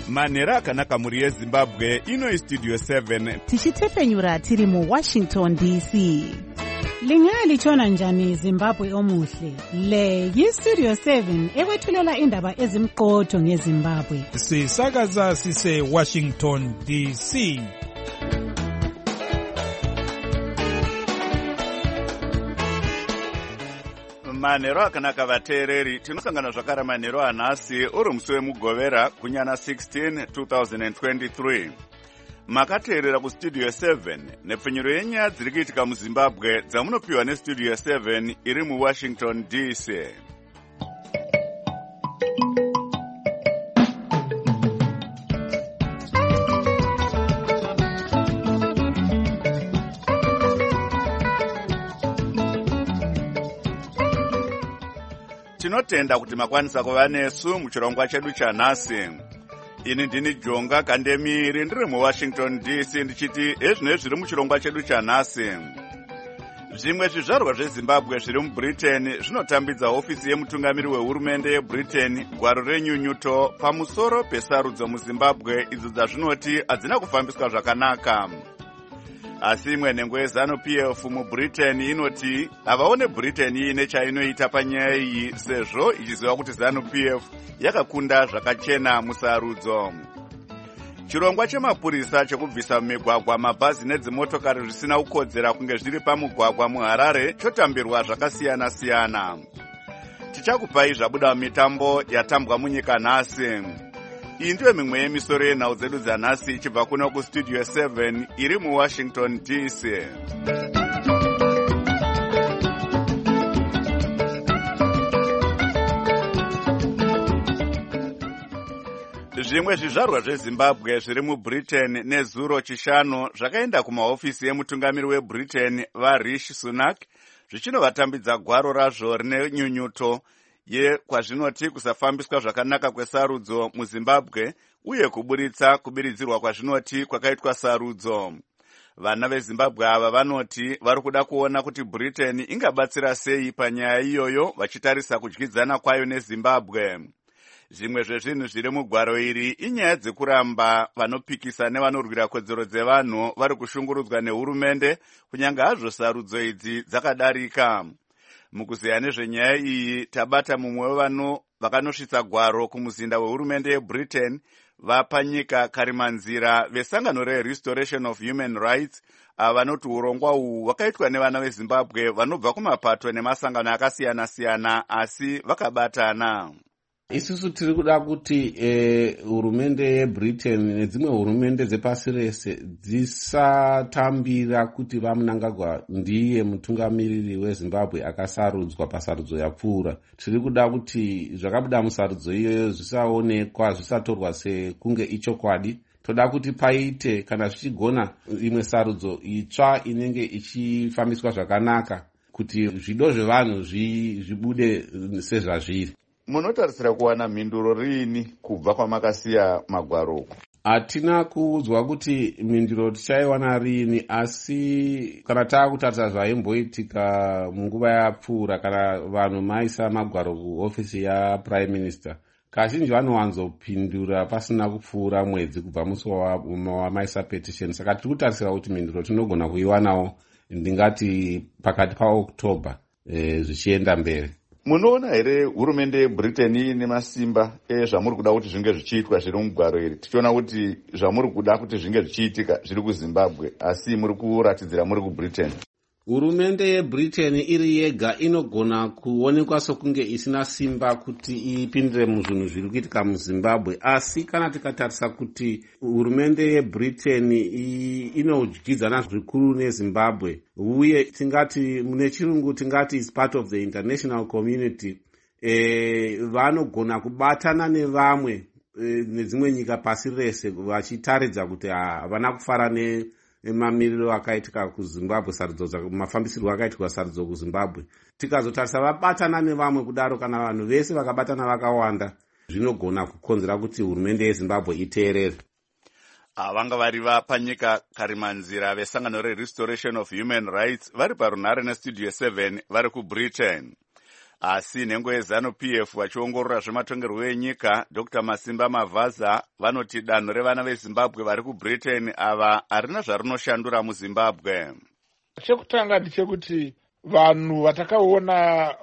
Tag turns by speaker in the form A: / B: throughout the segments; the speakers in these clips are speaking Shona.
A: manhero akanaka mhuri yezimbabwe. Ino istudio 7
B: tichitefenyura tiri muWashington DC. Lingalitshona njani Zimbabwe omuhle? Le yistudio 7 ekwethulela indaba ezimqotho ngeZimbabwe.
C: Sisakaza sise Washington DC.
A: manhero akanaka vateereri, tinosangana zvakare manhero anhasi uri musi wemugovera kunyana 16 2023. Makateerera kustudio 7 nepfenyuro yenyaya dziri kuitika muZimbabwe dzamunopiwa nestudio 7 iri muWashington DC. Tinotenda kuti makwanisa kuva nesu muchirongwa chedu chanhasi. Ini ndini Jonga Kandemiri ndiri muWashington DC ndichiti ezvinezvi zviri muchirongwa chedu chanhasi. Zvimwe zvizvarwa zveZimbabwe zviri muBritain zvinotambidza ofisi yemutungamiri wehurumende yeBritain gwaro renyunyuto pamusoro pesarudzo muZimbabwe idzo dzazvinoti hadzina kufambiswa zvakanaka. Asi imwe nhengo yeZanu-PF muBritain inoti havaone Britain iine chainoita panyaya iyi sezvo ichiziva kuti Zanu-PF yakakunda zvakachena musarudzo. Chirongwa chemapurisa chekubvisa mumigwagwa mabhazi nedzimotokari zvisina kukodzera kunge zviri pamugwagwa muHarare chotambirwa zvakasiyana-siyana. Tichakupai zvabuda mitambo yatambwa munyika nhasi. Iyi ndiyo mimwe yemisoro yenhau dzedu dzanhasi ichibva kuno kustudio 7 iri muWashington DC. Zvimwe zvizvarwa zveZimbabwe zviri muBritain nezuro chishanu zvakaenda kumahofisi emutungamiri weBritain vaRishi Sunak zvichinovatambidza gwaro razvo rine nyunyuto kwazvinoti kusafambiswa zvakanaka kwesarudzo muZimbabwe uye kuburitsa kubiridzirwa kwazvinoti kwakaitwa sarudzo. Vana veZimbabwe ava vanoti vari kuda kuona kuti Britain ingabatsira sei panyaya iyoyo vachitarisa kudyidzana kwayo neZimbabwe. Zvimwe zvezvinhu zviri mugwaro iri inyaya dzekuramba vanopikisa nevanorwira kodzero dzevanhu vari kushungurudzwa nehurumende kunyange hazvo sarudzo idzi dzakadarika. Mukuzeya nezvenyaya iyi tabata mumwe wevano vakanosvitsa gwaro kumuzinda wehurumende yeBritain vapanyika Karimanzira vesangano reRestoration of Human Rights vanoti urongwa uhu hwakaitwa nevana veZimbabwe vanobva kumapato nemasangano akasiyana-siyana asi vakabatana.
D: Isusu tiri kuda kuti hurumende yeBritain nedzimwe hurumende dzepasi rese dzisatambira kuti vaMnangagwa ndiye mutungamiriri weZimbabwe akasarudzwa pasarudzo yapfuura. Tiri kuda kuti zvakabuda musarudzo iyoyo zvisaonekwa zvisatorwa sekunge ichokwadi. Toda kuti paite kana zvichigona imwe sarudzo itsva inenge ichifambiswa zvakanaka kuti zvido zvevanhu zvibude sezvazviri.
A: Munotarisira kuwana mhinduro riini kubva kwamakasiya magwaro?
D: Hatina kuudzwa kuti mhinduro tichaiwana riini, asi kana taakutarisa zvaimboitika munguva yapfuura kana vanhu maisa magwaro kuofisi yaPrime Minister, kazhinji vanowanzopindura pasina kupfuura mwedzi kubva musi wamaisa petition. Saka tiri kutarisira kuti mhinduro tinogona kuiwanawo ndingati pakati paOctober zvichienda mberi.
A: Munoona here hurumende yeBritain ine masimba zvamuri kuda kuti zvinge zvichiitwa zviri mugwaro iri? Tichiona kuti zvamuri kuda kuti zvinge zvichiitika zviri kuZimbabwe asi muri kuratidzira muri kuBritain.
D: Hurumende yeBritain iri yega inogona kuonekwa sokunge isina simba kuti ipindire muzvinhu zviri kuitika muZimbabwe, asi kana tikatarisa kuti hurumende yeBritain inodyidzana zvikuru neZimbabwe uye tingati nechirungu tingati is part of the international community, vanogona kubatana nevamwe nedzimwe nyika pasi rese vachitaridza kuti havana kufara mamiriro akaitika kuZimbabwe, mafambisirwo akaitika sarudzo kuZimbabwe. Tikazotarisa vabatana nevamwe kudaro, kana vanhu vese vakabatana vakawanda, zvinogona kukonzera kuti hurumende yeZimbabwe iteerere.
A: Vanga vari vapanyika Karimanzira vesangano reRestoration of Human Rights vari parunhare nestudio 7 vari kuBritain. asi nhengo yeZanu-PF vachiongorora zvematongerwo enyika, Dr. Masimba Mavhaza vanoti danho revana veZimbabwe vari kuBritain ava harina zvarinoshandura muZimbabwe.
E: Chekutanga ndechekuti vanhu vatakaona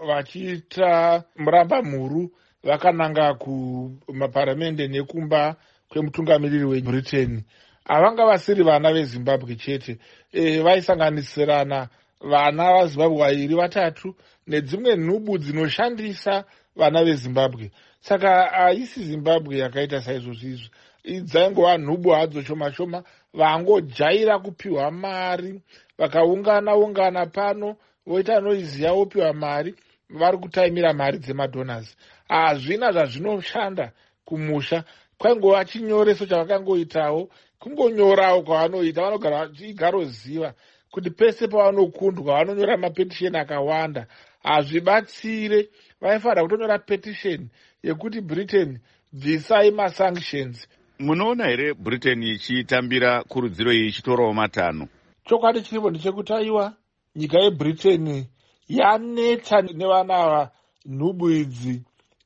E: vachiita muramba-mhuru vakananga kumaparamende nekumba kwemutungamiriri weBritain havanga vasiri vana veZimbabwe chete, vaisanganisirana vana vaZimbabwe 2-3 nedzimwe nhubu dzinoshandisa vana veZimbabwe. Saka haisi Zimbabwe yakaita saizvozvizvi, dzaingova nhubu hadzo shoma shoma vangojaira kupiwa mari, vakaungana pano voita noizi yavo piwa mari, vari kutaimira mari dzemadonors. Hazvina zvazvinoshanda kumusha, kwaingova chinyoreso chavakangoitawo, kungonyorawo kwavanoita. Vanogara vachigaroziva kuti pese pavanokundwa vanonyora mapetisheni akawanda. Hazvibatsire, vaifanira kutonyora petisheni yekuti Britain bvisai masanctions.
A: Munoona here Britain ichitambira kurudziro iyi ichitorawo matanho?
E: Chokwadi chiripo ndechekuti aiwa nyika yeBritain yaneta nevana ava nhubu idzi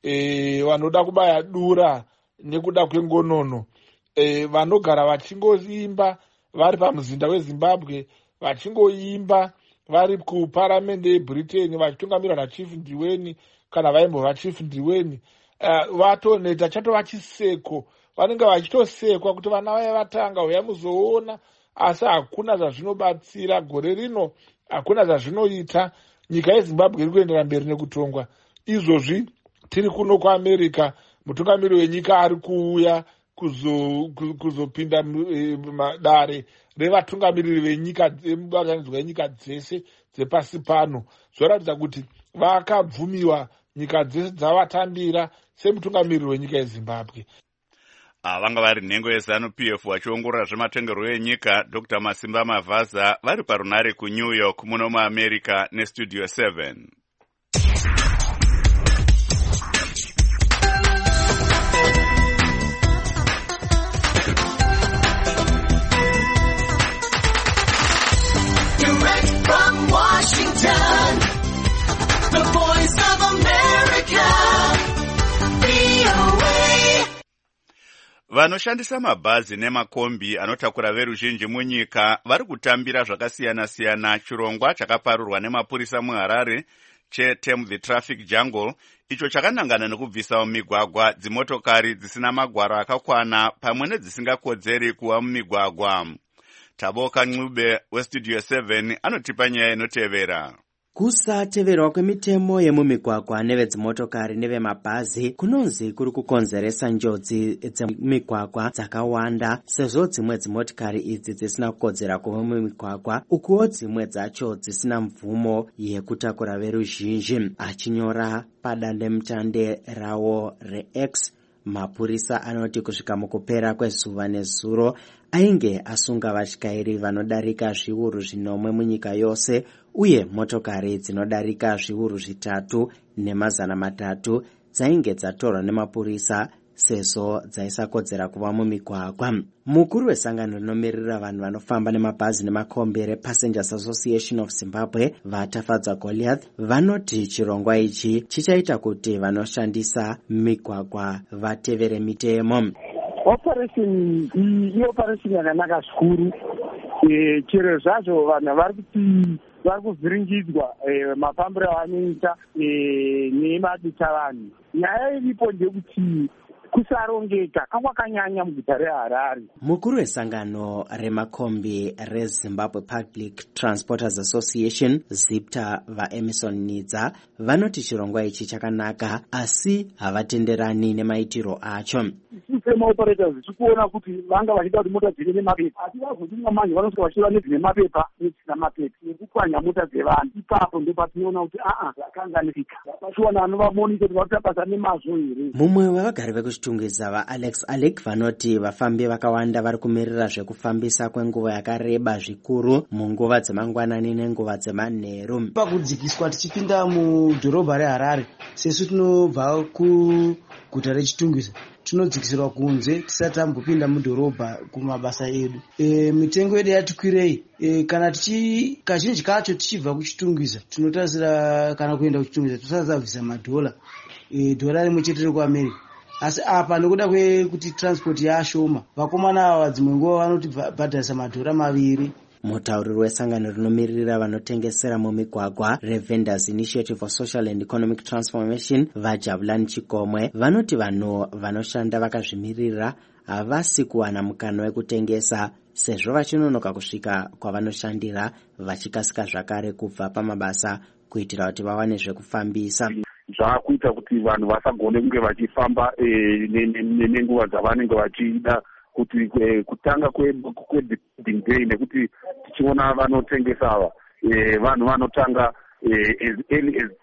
E: vanoda kubaya dura nekuda kwengonono, vanogara vachingoimba vari pamuzinda weZimbabwe, vachingoimba vari kuparamende yeBritain vachitungamirirwa naChief Ndiweni kana vaimbova Chief Ndiweni. Vatoneta chatova chiseko, vanenge vachitosekwa kuti vana vaya vatanga uya muzoona, asi hakuna zvazvinobatsira. Gore rino hakuna zvazvinoita. Nyika yeZimbabwe iri kuendera mberi nekutongwa. Izvozvi tiri kuno kuAmerica, mutungamiriri wenyika ari kuuya kuzopinda dare revatungamiriri venyika mubatanidzwa wenyika dzese dzepasi pano. Zvoratidza kuti vakabvumiwa nyika dzese dzavatambira semutungamiriri wenyika yeZimbabwe.
A: Vanga vari nhengo yeZanu-PF vachiongorora zvematongerwo enyika, Dr. Masimba Mavhaza vari parunare kuNew York muno muAmerica neStudio 7.
F: Direct from Washington, the voice of America, VOA.
A: Vanoshandisa mabhazi nemakombi anotakura veruzhinji munyika vari kutambira zvakasiyana-siyana chirongwa chakaparurwa nemapurisa muHarare cheTame the Traffic Jungle, icho chakanangana nekubvisa mumigwagwa dzimotokari dzisina magwaro akakwana pamwe nedzisingakodzeri kuva mumigwagwa. Taboka Ncube weStudio 7 anotipa nyaya inotevera.
G: Kusateverwa kwemitemo yemumigwagwa nevedzimotokari nevemabhazi kunonzi kuri kukonzeresa njodzi dzemumigwagwa dzakawanda, sezvo dzimwe dzimotokari idzi dzisina kukodzera kuva mumigwagwa, ukuwo dzimwe dzacho dzisina mvumo yekutakura veruzhinji. Achinyora padandemutande rawo reX, mapurisa anoti kusvika mukupera kwezuva nezuro ainge asunga vatyairi vanodarika zviuru 8 munyika yose, uye motokari dzinodarika zviuru 3 ne300 dzainge dzatorwa nemapurisa sezvo dzaisakodzera kuva mumigwagwa. Mukuru wesangano rinomirira vanhu vanofamba nemabhazi nemakombi rePassengers Association of Zimbabwe, Vatafadza Goliath, vanoti chirongwa ichi chichaita kuti vanoshandisa migwagwa vatevere mitemo.
H: Operation yakanaka zvikuru. Chero zvacho vanhu vari kuvhiringidzwa mafambiro avanoita nemadita vanhu. Nyaya iripo ndekuti kusarongeka kwakanyanya muguta reHarare.
G: Mukuru wesangano remakombi reZimbabwe Public Transporters Association, ZIPTA, vaEmerson Nidza, vanoti chirongwa ichi chakanaka asi havatenderani nemaitiro acho.
H: System operators tichikuona kuti vanga vachida kuti mota dzive nemapepa, asi vazotumwa manje vanosvika vachiva nedzine mapepa nedzina mapepa nekupwanya mota dzevanhu. Ipapo ndipo patinoona kuti zvakanganisika. Vachiwana vanovamonita kuti varikuita basa nemazvo here.
G: Mumwe wevagari vekuchitoro vechitungwiza vaalex alec vanoti vafambi vakawanda vari kumirira zvekufambisa kwenguva yakareba zvikuru munguva dzemangwanani nenguva dzemanheru.
I: pakudzikiswa tichipinda mudhorobha reharare sesu tinobva kuguta rechitungwiza tinodzikisirwa kunze tisati tambopinda mudhorobha kumabasa edu. Mitengo yedu yatikwirei. Kana kazhinji kacho tichibva kuchitungwiza tinotarisira kana kuenda kuchitungwiza tosazabvisa madhola dhora rimwe chete rekuamerica. Asi apa nekuda kwekuti transport yashoma vakomana ava dzimwe nguva vanoti bhadharisa madhora 2.
G: Mutauriri wesangano rinomiririra vanotengesera mumigwagwa reVendors Initiative for Social and Economic Transformation vaJabulani Chikomwe vanoti vanhu vanoshanda vakazvimirira havasi kuwana mukana wekutengesa sezvo vachinonoka kusvika kwavanoshandira vachikasika zvakare kubva pamabasa kuitira kuti vawane zvekufambisa.
H: Zvakuita kuti vanhu vasagone kunge vachifamba nenguva dzavanenge vachida kuti kutanga kwebidding day nekuti tichiona vanotengesa ava vanhu vanotanga as early as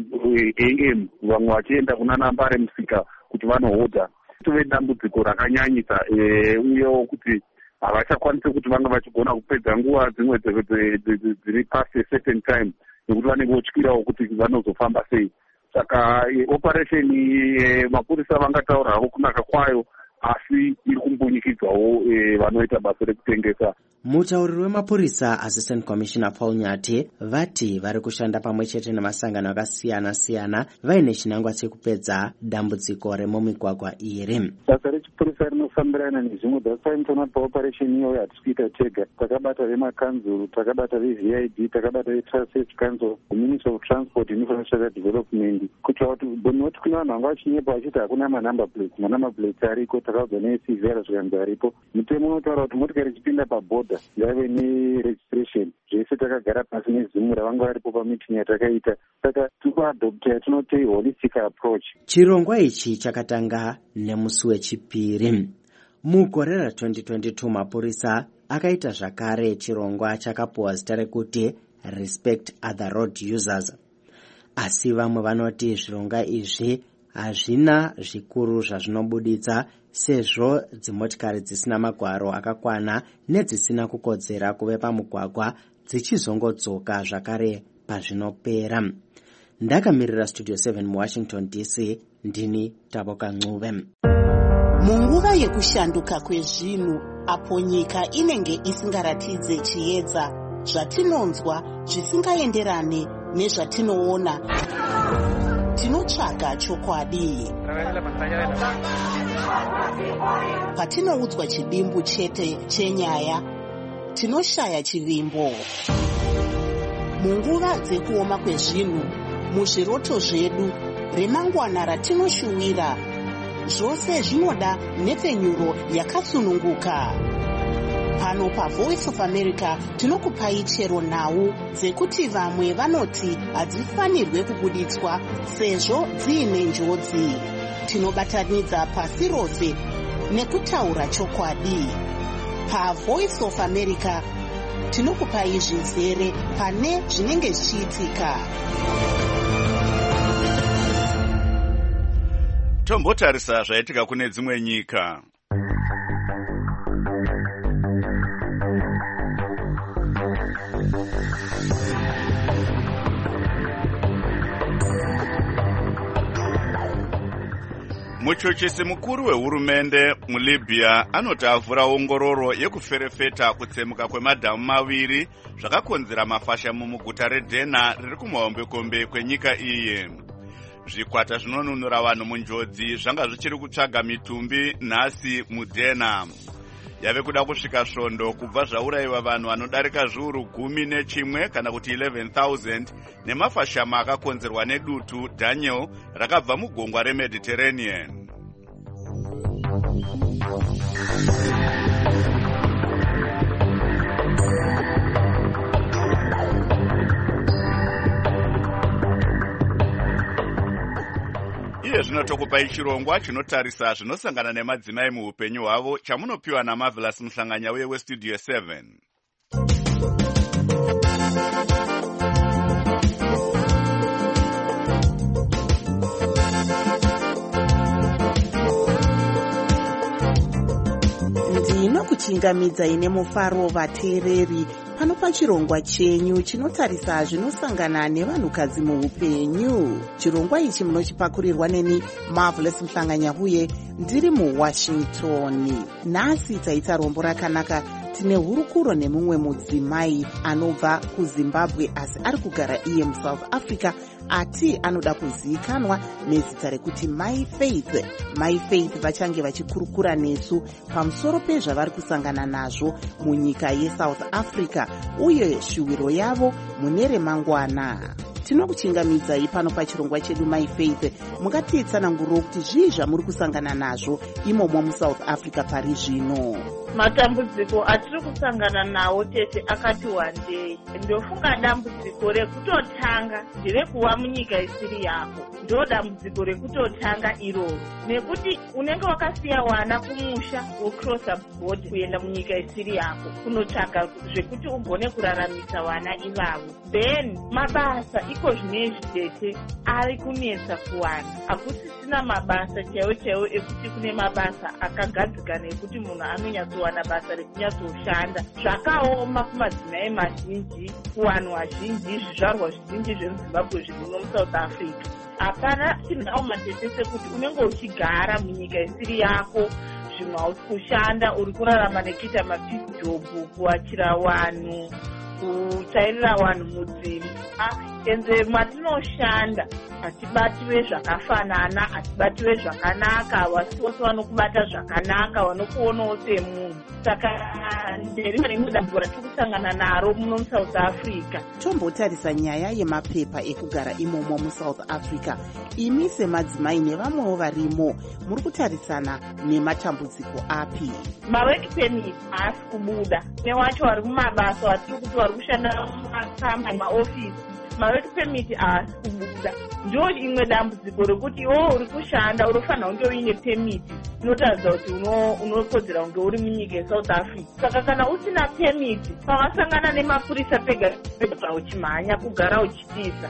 H: 3 am vamwe vachienda kuna nambare musika kuti vanohodha. Tove dambudziko rakanyanyisa uyewo kuti havachakwanisi kuti vanga vachigona kupedza nguva dzimwe dziri past a certain time nekuti vanenge votyirawo kuti vanozofamba sei. Saka operation mapurisa vangataura havo kunaka kwayo asi iri kumbunyikidzwawo vanoita basa rekutengesa.
G: Mutauriri wemapurisa Assistant Commissioner Paul Nyati vati vari kushanda pamwe chete namasangano akasiyana-siyana vaine chinangwa chekupedza dambudziko remumigwagwa iri.
H: Basa rechipurisa rinofambirana nezvimwe. That's why munoona paoperation iyoyo hatisi kuita tega. Takabata vemakanzuru, takabata veVID, takabata veTransit Council, Ministry of Transport Infrastructure Development kuitira kuti bonoti kune vanhu vanga vachinyepa vachiti hakuna manumber plates ariko. Takabva neCVR zvikanzi aripo. Mutemo unotaura kuti motikari ichipinda pabhodha ngave neregistration. Zvese takagara pasi nezimura vanga varipo pamiting yatakaita. Saka tikuadopta yatinoti holistic approach.
G: Chirongwa ichi chakatanga nemusi wechipiri. Mugore ra2022 mapurisa akaita zvakare chirongwa chakapuwa zita rekuti Respect Other Road Users. Asi vamwe vanoti zvirongwa izvi hazvina zvikuru zvazvinobuditsa sezvo dzimotikari dzisina magwaro akakwana nedzisina kukodzera kuve pamugwagwa dzichizongodzoka zvakare pazvinopera. Ndakamirira Studio 7 muWashington DC, ndini Taboka Ncube.
J: Munguva yekushanduka kwezvinhu apo nyika inenge isingaratidze chiedza zvatinonzwa zvisingaenderane nezvatinoona tinotsvaga chokwadi. Patinoudzwa chidimbu chete chenyaya tinoshaya chivimbo. Munguva dzekuoma kwezvinhu muzviroto zvedu remangwana ratinoshuwira zvose zvinoda nepfenyuro yakatsununguka. Pano paVoice of America tinokupai chero nhau dzekuti vamwe vanoti hadzifanirwe kubuditswa sezvo dziine njodzi. Tinobatanidza pasi rose nekutaura chokwadi. PaVoice of America tinokupai zvizere pane zvinenge zvichiitika.
A: Tombotarisa zvaitika kune dzimwe nyika. Muchochesi mukuru wehurumende muLibya anoti avhura ongororo yekuferefeta kutsemuka kwemadhamu 2 zvakakonzera mafasha mumuguta reDena riri kumahombekombe kwenyika iyi. Zvikwata zvinonunura vanhu munjodzi zvanga zvichiri kutsvaga mitumbi nhasi muDena. Yave kuda kusvika svondo kubva zvaurayiwa vanhu vanodarika zviuru 11 kana kuti 11,000 nemafashama akakonzerwa nedutu Daniel rakabva mugungwa reMediterranean. Iye zvinotokupai chirongwa chinotarisa zvinosangana nemadzimai muupenyu hwavo chamunopiwa naMarvelous Muhlanganya uye weStudio 7.
J: tinokuchingamidzai nemufaro vateereri pano pachirongwa chenyu chinotarisa zvinosangana nevanhukadzi muupenyu. Chirongwa ichi munochipakurirwa neni Marvelous Mhlanganyahuye ndiri muWashington. Nhasi taita rombo rakanaka. Tine hurukuro nemumwe mudzimai anobva kuZimbabwe asi ari kugara iye muSouth Africa ati anoda kuzivikanwa nezita rekuti My Faith. My Faith vachange vachikurukura nesu pamusoro pezvavari kusangana nazvo munyika yeSouth Africa uye shuwiro yavo mune remangwana. Tinokuchingamidzai pano pachirongwa chedu My Faith. Mukatitsananguriro kuti zvii zvamuri kusangana nazvo imomo muSouth Africa pari zvino.
K: Matambudziko atiri kusangana nawo tete akati wandei. Ndofunga dambudziko rekutotanga nderekuva munyika isiri yako. Ndo dambudziko rekutotanga iroro. Nekuti unenge wakasiya wana kumusha wocrossa border kuenda munyika isiri yako kunotsvaka zvekuti ugone kuraramisa wana ivavo. Then mabasa iko zvinezvi tete ari kunetsa kuwana. Hakusisina mabasa chaiwo ekuti kune mabasa akagadzikana ekuti munhu anonyatsowana basa rekunyatsoshanda. Zvakaoma kumadzimai mazhinji, kuvanhu vazhinji, zvizvarwa zvizhinji zvemuZimbabwe zviri muno muSouth Africa. Hapana chinhauma tete sekuti unenge uchigara munyika isiri yako, zvimwe hausi kushanda, uri kurarama nekuita mapiece job, kuwachira vanhu, kutsvairira vanhu mudzimba. Enze matinoshanda hatibatiwe zvakafanana, hatibatiwe zvakanaka, vasi vose vanokubata zvakanaka, vanokuonawo semunhu. Saka nderimwe rimwe dambudziko ratiri kusangana naro muno muSouth Africa.
J: Tombotarisa nyaya yemapepa ekugara imomo muSouth Africa. Imi semadzimai nevamwewo varimo muri kutarisana nematambudziko api?
K: Mawork permit haasi kubuda. Newacho vari mumabasa vatiri kuti vari kushanda mumakamba maofisi, mawork permit haasi kubuda. Ndo imwe dambudziko rekuti iwo uri kushanda unofanira kunge uine permit inotaridza kuti unokodzera kunge uri munyika yeSouth Africa. Saka kana usina permit pavasangana nemapurisa pega pega uchimhanya kugara uchitiza.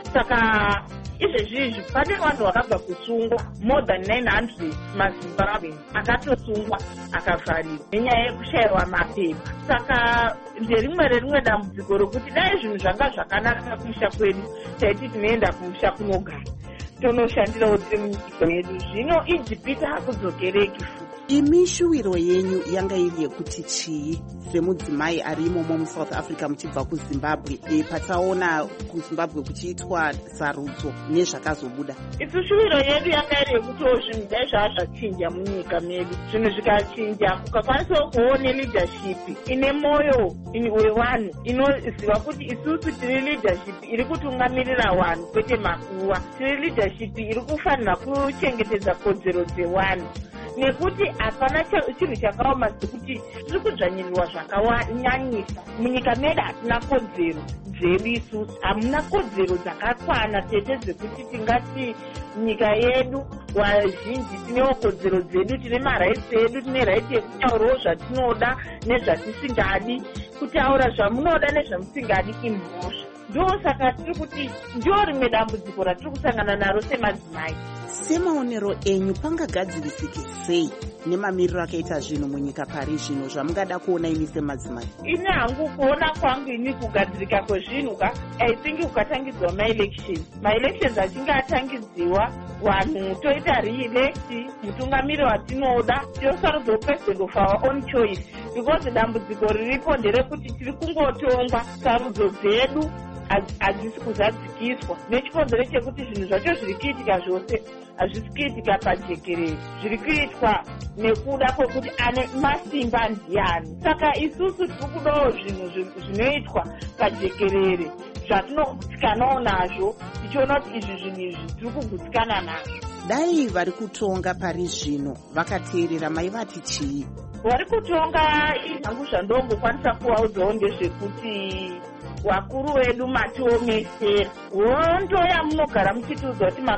K: Saka izvezvizvi pane vanhu vakabva kusungwa more than 900 maZimbabwe akatosungwa akavharirwa nenyaya yekushayirwa mapepa. Saka nderimwe dambudziko rokuti dai zvinhu zvanga zvakanaka kumusha kwedu taiti tinoenda kumusha kunogara tonoshandirawo tiri munyika yedu. Zvino ijipita hakudzokereki futi.
J: Imi shuwiro yenyu yanga iri yekuti chii semudzimai ari imomo muSouth Africa muchibva kuZimbabwe pataona kuZimbabwe kuchiitwa sarudzo nezvakazobuda?
K: Isu shuwiro yedu yanga iri yekuti zvinhu dai zvava zvachinja munyika medu. Zvinhu zvikachinja kukakwanisawo kuone leadership ine moyo wevanhu inoziva kuti isusu tiri leadership iri kutungamirira vanhu kwete makuva. Tiri leadership iri kufanira kuchengetedza kodzero dzevanhu. Nekuti hapana chinhu chakaoma sekuti tiri kudzvanyirirwa zvakanyanyisa. Munyika medu hatina kodzero dzedu isusu. Hamuna kodzero dzakakwana tete dzekuti tingati nyika yedu vazhinji tinewo kodzero dzedu, tine marights edu, tine right yekutaurawo zvatinoda nezvatisingadi, kutaura zvamunoda nezvamusingadi imhosva. Ndo saka tiri kuti ndo rimwe dambudziko ratiri kusangana naro semadzimai.
J: Semaonero enyu pangagadzirisike sei nemamiriro akaita zvinhu munyika pari zvino zvamungada kuona imi semadzimai?
K: Ine hangu kuona kwangu ini kugadzirika kwezvinhu I think kukatangidzwa ma-elections achinge atangidziwa, vanhu toita re-elect mutungamiri watinoda, tosarudzawo president of our own choice, because dambudziko riripo nderekuti tiri kungotongwa sarudzo dzedu hadzisi kuzadzikiswa. Nechikonzero chekuti zvinhu zvacho zviri kuitika zvose hazvisi kuitika pajekerere, zviri kuitwa nekuda kwekuti ane masimba ndiani. Saka isusu tiri kudawo zvinhu zvinoitwa pajekerere zvatinogutsikanawo nazvo, tichiona kuti izvi zvinhu izvi tiri kugutsikana nazvo.
J: Dai vari kutonga pari zvino vakateerera maivati chii?
K: Vari kutonga izvangu zvandongokwanisa kuvaudzawo ndezvekuti vakuru vedu matiomesera hondo yamunogara muchitiudzwa kuti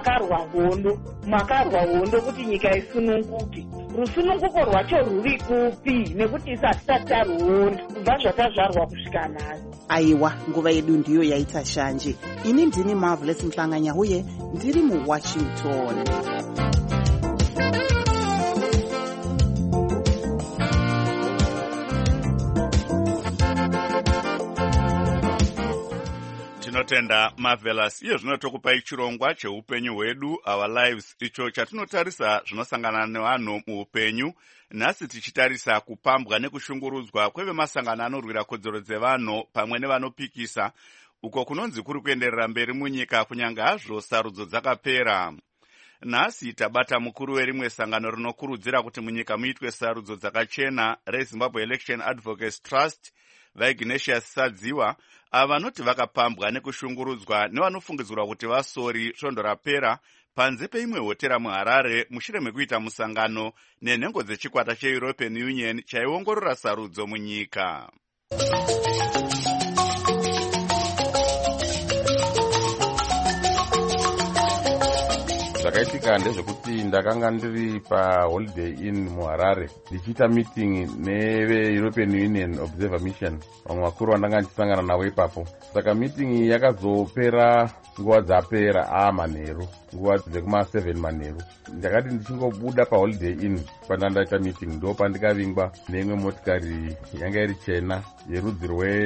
K: makarwa hondo kuti nyika isununguke. Rusununguko rwacho rwuri kupi? Nekuti isati taruhondo kubva zvakazvarwa kusvika nhasi.
J: Aiwa, nguva yedu ndiyo yaita shanje. Ini ndini Marvelous Mhlanganyahuye ndiri muWashington.
A: tinotenda Marvelous. Iyo zvino tokupai chirongwa cheupenyu hwedu, Our Lives, icho chatinotarisa zvinosangana nevanhu muupenyu. Nhasi tichitarisa kupambwa nekushungurudzwa kwevemasangano anorwira kodzero dzevanhu pamwe nevanopikisa, uko kunonzi kuri kuenderera mberi munyika kunyange hazvo sarudzo dzakapera. Nhasi tabata mukuru werimwe sangano rinokurudzira kuti munyika muitwe sarudzo dzakachena, reZimbabwe Election Advocates Trust, vaIgnatius Sadziwa, ava vanoti vakapambwa nekushungurudzwa nevanofungidzirwa kuti vasori svondo rapera panze peimwe hotera muHarare mushure mekuita musangano nenhengo dzechikwata cheEuropean Union chaiongorora sarudzo munyika.
D: Zvakaitika ndezvekuti ndakanga ndiri paholiday inn muHarare ndichiita meeting neve-European Union Observer Mission, vamwe vakuru vandanga ndichisangana navo ipapo. Saka meeting yakazopera nguva dzapera manheru, nguva dzekuma7 manheru. Ndakati ndichingobuda paholiday inn pandandaita meeting ndo pandikavingwa neimwe motikari yanga iri chena yerudzi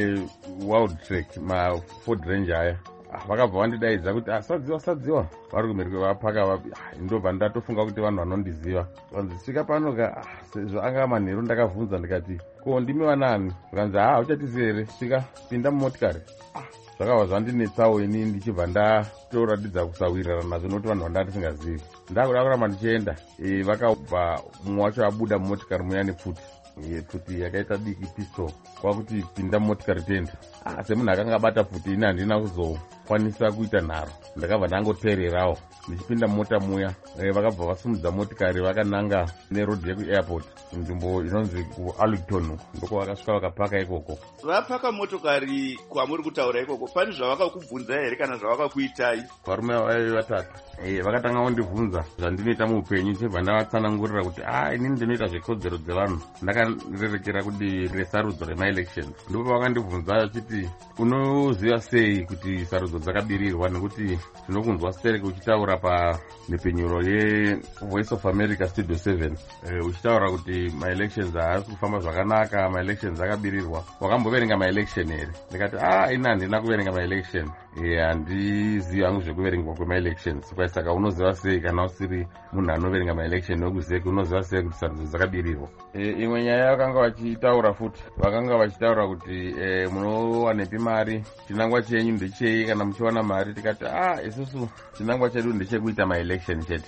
D: rweWild Trek, maFord Ranger aya. Vakabva vandidaidza kuti sadziwa vari kumhiri kwevapaka, ndobva ndatofunga kuti vanhu vanondiziva. Vanzisvika panoka sezvo anga manheru ndakavhunza ndikati, ko ndimi vanani? Vakanzi uchatiziva here, svika pinda mumotikari. Zvakabva zvandinetsawo ini ndichibva ndatoratidza kusawirirana nazvo nokuti vanhu vanda ndisingazivi. Ndakuda kuramba ndichienda, vakabva mumwe wacho abuda mumotikari muya nepfuti yakaita diki pistol, kwakuti pinda mumotikari tenda. Semunhu akanga abata pfuti ini handina kuzokwanisa kuita nharo, ndakabva ndangoteererawo ndichipinda mumota muya. Vakabva vasumudza motikari vakananga nerodhi yekuairport, nzvimbo inonzi kuArlington, ndoko vakasvika vakapaka ikoko.
A: Vapaka motokari kwamuri kutaura ikoko, pane zvavakakubvunza here kana zvavakakuitai?
D: Varume vatatu vakatanga kundibvunza zvandinoita muupenyu, chibva ndavatsanangurira kuti inini ndinoita zvekodzero dzevanhu, ndakarerekera kuti resarudzo remaelections. Ndipo vakandibvunza vachiti, unoziva sei kuti sarudzo dzakabirirwa? Nekuti tinokunzwa Sterek uchitaura panhepfenyuro yeVoice of America Studio 7 uchitaura kuti maelections haasi kufamba zvakanaka, maelections akabirirwa. Wakamboverenga maelection here? Ndikati ini handina kuverenga maelection, handizivi hangu zvekuverengwa kwemaelections. Saka unoziva sei kana usiri munhu anoverenga maelection wekuzeki, unoziva sei kuti sarudzo dzakabirirwa? Imwe nyaya vakanga vachitaura futi, vakanga vachitaura kuti munowanepi mari, chinangwa chenyu ndechei kana muchiwana mari? Tikati isusu chinangwa chedu ndechekuita maelection chete,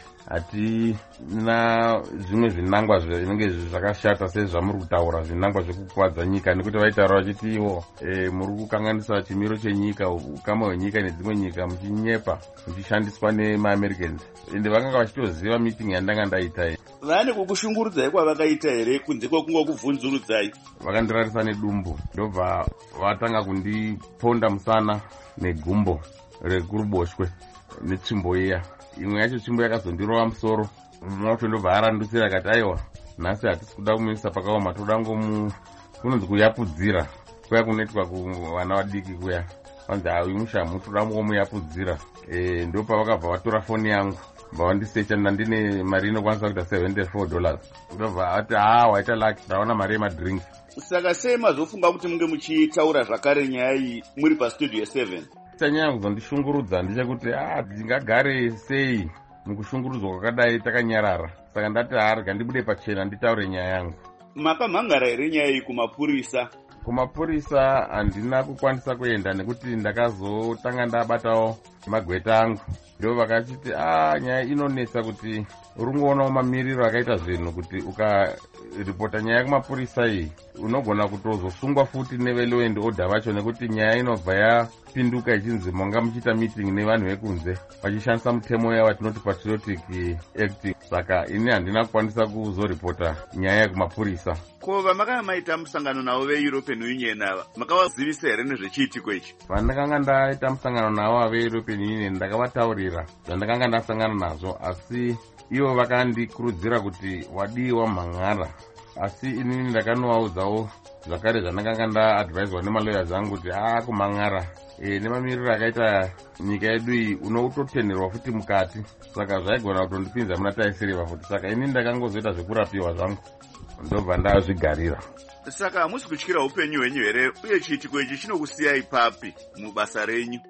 D: hatina zvimwe zvinangwa zvinenge zvakashata sezvamuri kutaura, zvinangwa zvekukuvadza nyika. Nekuti vaitaura vachiti ivo muri kukanganisa chimiro chenyika, ukama hwenyika nedzimwe nyika, muchinyepa muchishandiswa nemaAmericans. Ende vakanga vachitoziva meeting yandanga ndaita.
A: Vane kukushungurudzai kwavakaita here kunze kwekungokubvunzurudzai?
D: Vakandirarisa nedumbu, ndobva vatanga kundiponda musana negumbo rekuruboshwe netsvimbo iya. Imwe yacho tsvimbo yakazondirova musoro, mumwe wacho ndobva arandusira akati, aiwa, nhasi hatisi kuda kumisa pakaoma, toda kunonzi kuyapudzira kuya kunoitwa kuvana vadiki kuya. Vanzi uyu mushamu toda ngomuyapudzira. Ndopa vakabva vatora foni yangu vavandisecha, ndandine mari inokwanisa kuita $74. Ndobva ati waita laki, ndaona mari yemadrink.
A: Saka sei mazofunga kuti munge muchitaura zvakare nyaya iyi muri pastudio 7?
D: Nyaya kuzondishungurudza ndechekuti tingagare sei mukushungurudzwa kwakadai takanyarara. Saka ndati ndibude pachena nditaure nyaya yangu.
A: Makamhangara here nyaya iyi kumapurisa?
D: Kumapurisa handina kukwanisa kuenda nekuti ndakazotanga ndabatawo magweta angu. Ndo vakachiti nyaya inonetsa kuti urungoona mamiriro akaita zvinhu, kuti ukaripota nyaya kumapurisa iyi unogona kutozosungwa futi nevelaw and order vacho, nekuti nyaya inobva yapinduka ichinzi manga muchiita meeting nevanhu vekunze vachishandisa mutemo yawatinoti Patriotic Act. Saka ini handina kukwanisa kuzoripota nyaya yekumapurisa.
A: Ko vamakanga maita musangano navo veEuropean Union ava makavazivisa here nezvechiitiko ichi?
D: Pandakanga ndaita musangano navo veEuropean Union ndakavataurira zvandakanga ndasangana nazvo, asi ivo vakandikurudzira kuti wadiwa mhan'ara. Asi inini ndakanovaudzawo zvakare zvandakanga ndaadvaiswa nemalawyers angu kuti kumhan'ara nemamiriro akaita nyika yedu iyi unototenherwa futi mukati. Saka zvaigona kutondipinza muna taisireva futi. Saka inini ndakangozoita zvekurapiwa zvangu, ndobva ndazvigarira.
A: Saka hamusi kutyira upenyu hwenyu here, uye chiitiko ichi chinokusiyai papi mubasa renyu?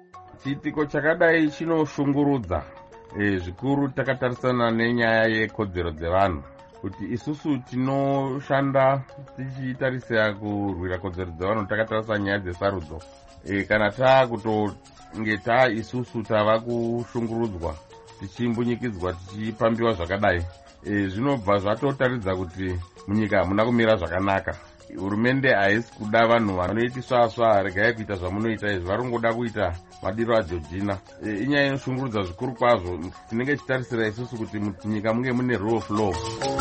L: chiitiko chakadai chinoshungurudza zvikuru takatarisana nenyaya yekodzero dzevanhu, kuti isusu tinoshanda tichitarisira kurwira kodzero dzevanhu takatarisa nyaya dzesarudzo. Kana takutonge isusu tava kushungurudzwa tichimbunyikidzwa tichipambiwa zvakadai, zvinobva zvatotaridza kuti munyika hamuna kumira zvakanaka. Hurumende haisi kuda vanhu vanoiti swaswa, regai kuita zvamunoita izvi, vari kungoda kuita madiro aJorgina. Inyaya inoshungurudza zvikuru kwazvo. Tinenge tichitarisira isusu kuti munyika munge mune rule of law.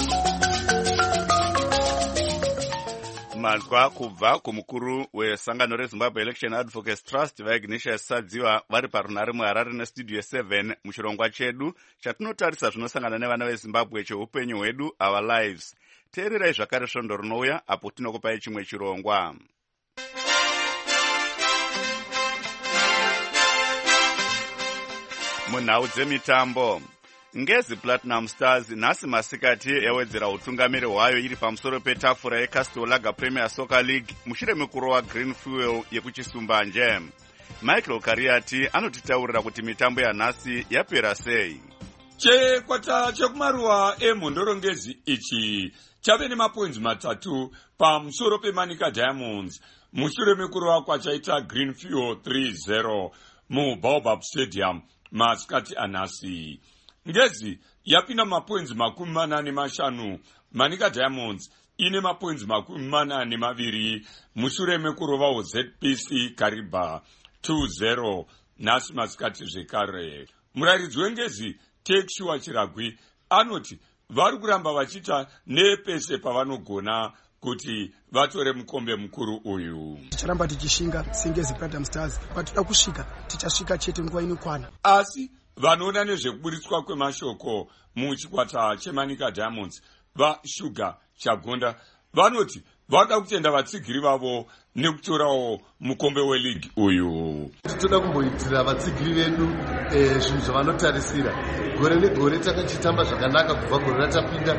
A: Manzwa kubva kumukuru wesangano reZimbabwe Election Advocates Trust vaIgnatius Sadziwa vari parunare muHarare nestudio 7 muchirongwa chedu chatinotarisa zvinosangana nevana veZimbabwe cheupenyu hwedu, our lives. Teererai zvakare svondo rinouya apo tinokupai chimwe chirongwa. Munhau dzemitambo, Ngezi Platinum Stars nhasi masikati yawedzera utungamiri hwayo iri pamusoro petafura yeCastel Lager Premier Soccer League mushure mekurowa Green Fuel yekuchisumbanje. Michael Kariati anotitaurira kuti mitambo yanhasi yapera sei.
M: Chekwata chekumaruwa emhondorongezi ichi chave nemapoints 3 pamusoro peManica Diamonds mushure mekurowa kwachaita Green Fuel 3-0 muBaobab Stadium masikati anhasi. Ngezi yapinda mapoints 45, Manica Diamonds ine mapoints 42 mushure mekurovawo ZPC Kariba 2-0 nhasi masikati zvekare. Muraridzi wengezi Tekshua Chiragwi anoti vari kuramba vachiita nepese pavanogona kuti vatore mukombe mukuru uyu.
N: Ticharamba tichishinga seNgezi Platinum Stars, patinoda kusvika tichasvika chete nguva inokwana.
M: Asi vanoona nezvekuburitswa kwemashoko muchikwata cheManica Diamonds vaShuga Chagonda vanoti vada kutenda vatsigiri vavo nekutorawo mukombe weligi uyu.
O: Tinoda kumboitira vatsigiri vedu zvinhu zvavanotarisira. Gore negore takachitamba zvakanaka kubva gore ratapinda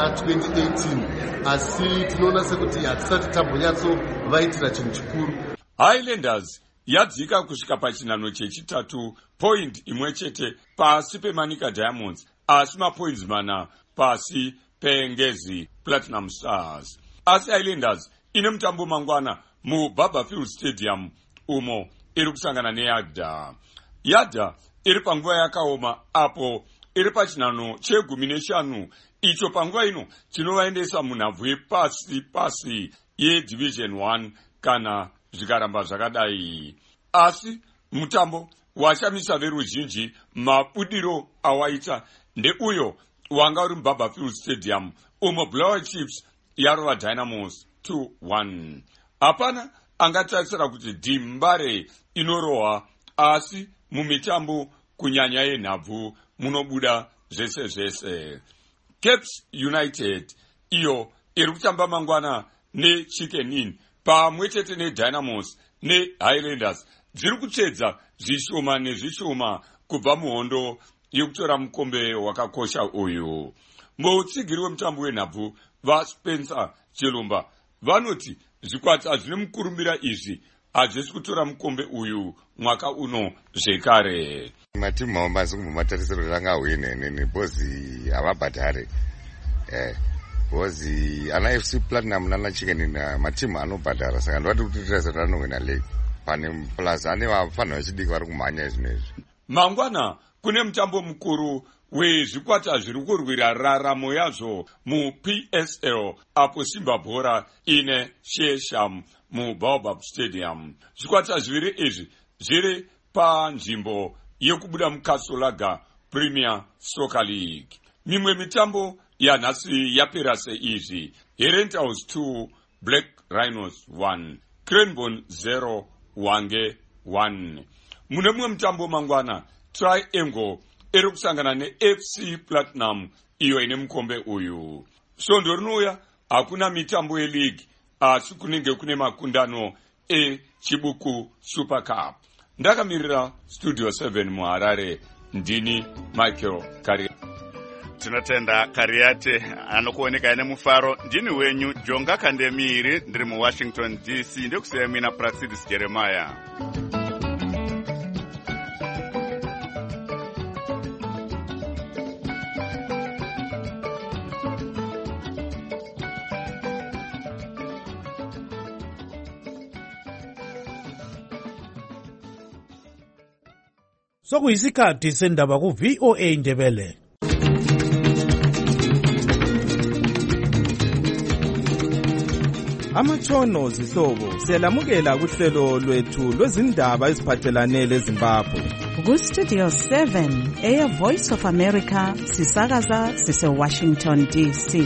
O: na2018, asi tinoona sekuti hatisati tambonyatsovaitira chinhu chikuru.
M: Highlanders yadzika kusvika pachinhano chechitatu, point imwe chete pasi peManica Diamonds, asi mapoints 4 pasi peNgezi Platinum Stars. Asi Highlanders ine mutambo mangwana muBarberfield Stadium umo iri kusangana neYadda. Yadda iri panguva yakaoma apo iri pachinhano che15 icho panguva ino chinovaendesa munhabvu yepasi yeDivision 1 kana zvikaramba zvakadai. Asi mutambo washamisa veruzhinji mabudiro awaita ndeuyo wanga uri muBarberfield Stadium umo Blair Chiefs yarova Dynamos 2-1. Hapana angatarisira kuti Dimbare inorohwa, asi mumitambo kunyanya yenhabvu munobuda zvese zvese. Caps United iyo iri kutamba mangwana neChicken Inn pamwe chete neDynamos neHighlanders dziri kuchedza zvishoma nezvishoma kubva muhondo yekutora mukombe wakakosha uyu. Muutsigiri wemutambo wenhabvu vaSpencer Chilumba vanoti zvikwata zvine mukurumbira izvi hazvisi kutora mukombe uyu mwaka uno zvekare.
P: Matimu mavambazi kumbomatarisa kuti angahwine bhozi havabhadhare. Bhozi ana FC Platinum nana Chicken matimu anobhadhara, saka ndovati kuti titarisa kuti anohwina legi. Pane plus ane vafanha vechidiki vari kumhanya izvinezvi.
M: Mangwana kune mutambo mukuru wezvikwata zviri kurwira raramo yazvo muPSL apo Simba Bhora ine Shesham muBaobab Stadium. Zvikwata zviviri izvi zviri panzvimbo yekubuda muCastel Lager Premier Soccer League. Mimwe mitambo yanhasi yapera seizvi: Herentals 2 Black Rhinos 1, Cranbourne 0 Hwange 1. Mune mumwe mutambo mangwana Triangle iri kusangana neFC Platinum iyo ine mukombe uyu. Svondo rinouya hakuna mitambo yeligi, asi kunenge kune makundano eChibuku Super Cup. Ndakamirira Studio 7 muHarare, ndini Michael Kariati.
A: Tinotenda Kariati anokuoneka ine mufaro. Ndini wenyu Jonga Kandemiri, ndiri muWashington DC. Ndekusiyamina Praxidis Jeremiah.
C: Sokuyisikhathi sendaba ku VOA Ndebele.
Q: Amatshono zihlobo siyalamukela kuhlelo lwethu lwezindaba eziphathelane leZimbabwe.
B: Ku-Studio 7 Air Voice of America sisakaza sise-Washington DC.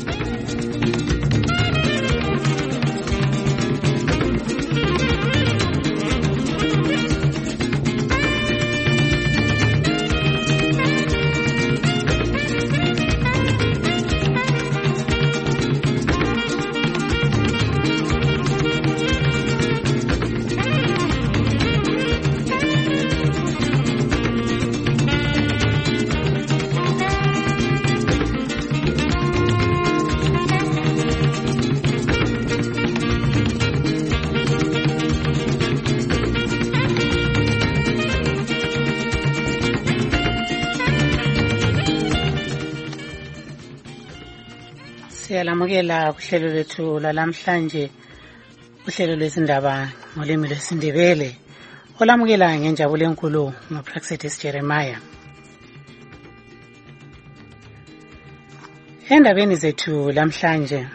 R: Siyalamukela kuhlelo lwethu lalamhlanje, uhlelo lwezindaba ngolimi lwesiNdebele. Olamukela ngenjabulo enkulu nguPraxedis Jeremiah. Endabeni zethu lamhlanje,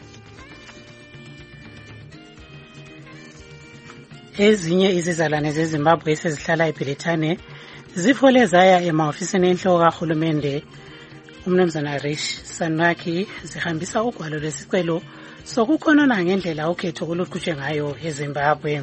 R: ezinye izizalwane zeZimbabwe esezihlala eBrithani zifole zaya emahofisini enhloko kahulumende uMnumzana Rishi Sunak zihambisa ugwalo lwesicelo sokukhonona ngendlela ukhetho oluqhutshwe ngayo eZimbabwe.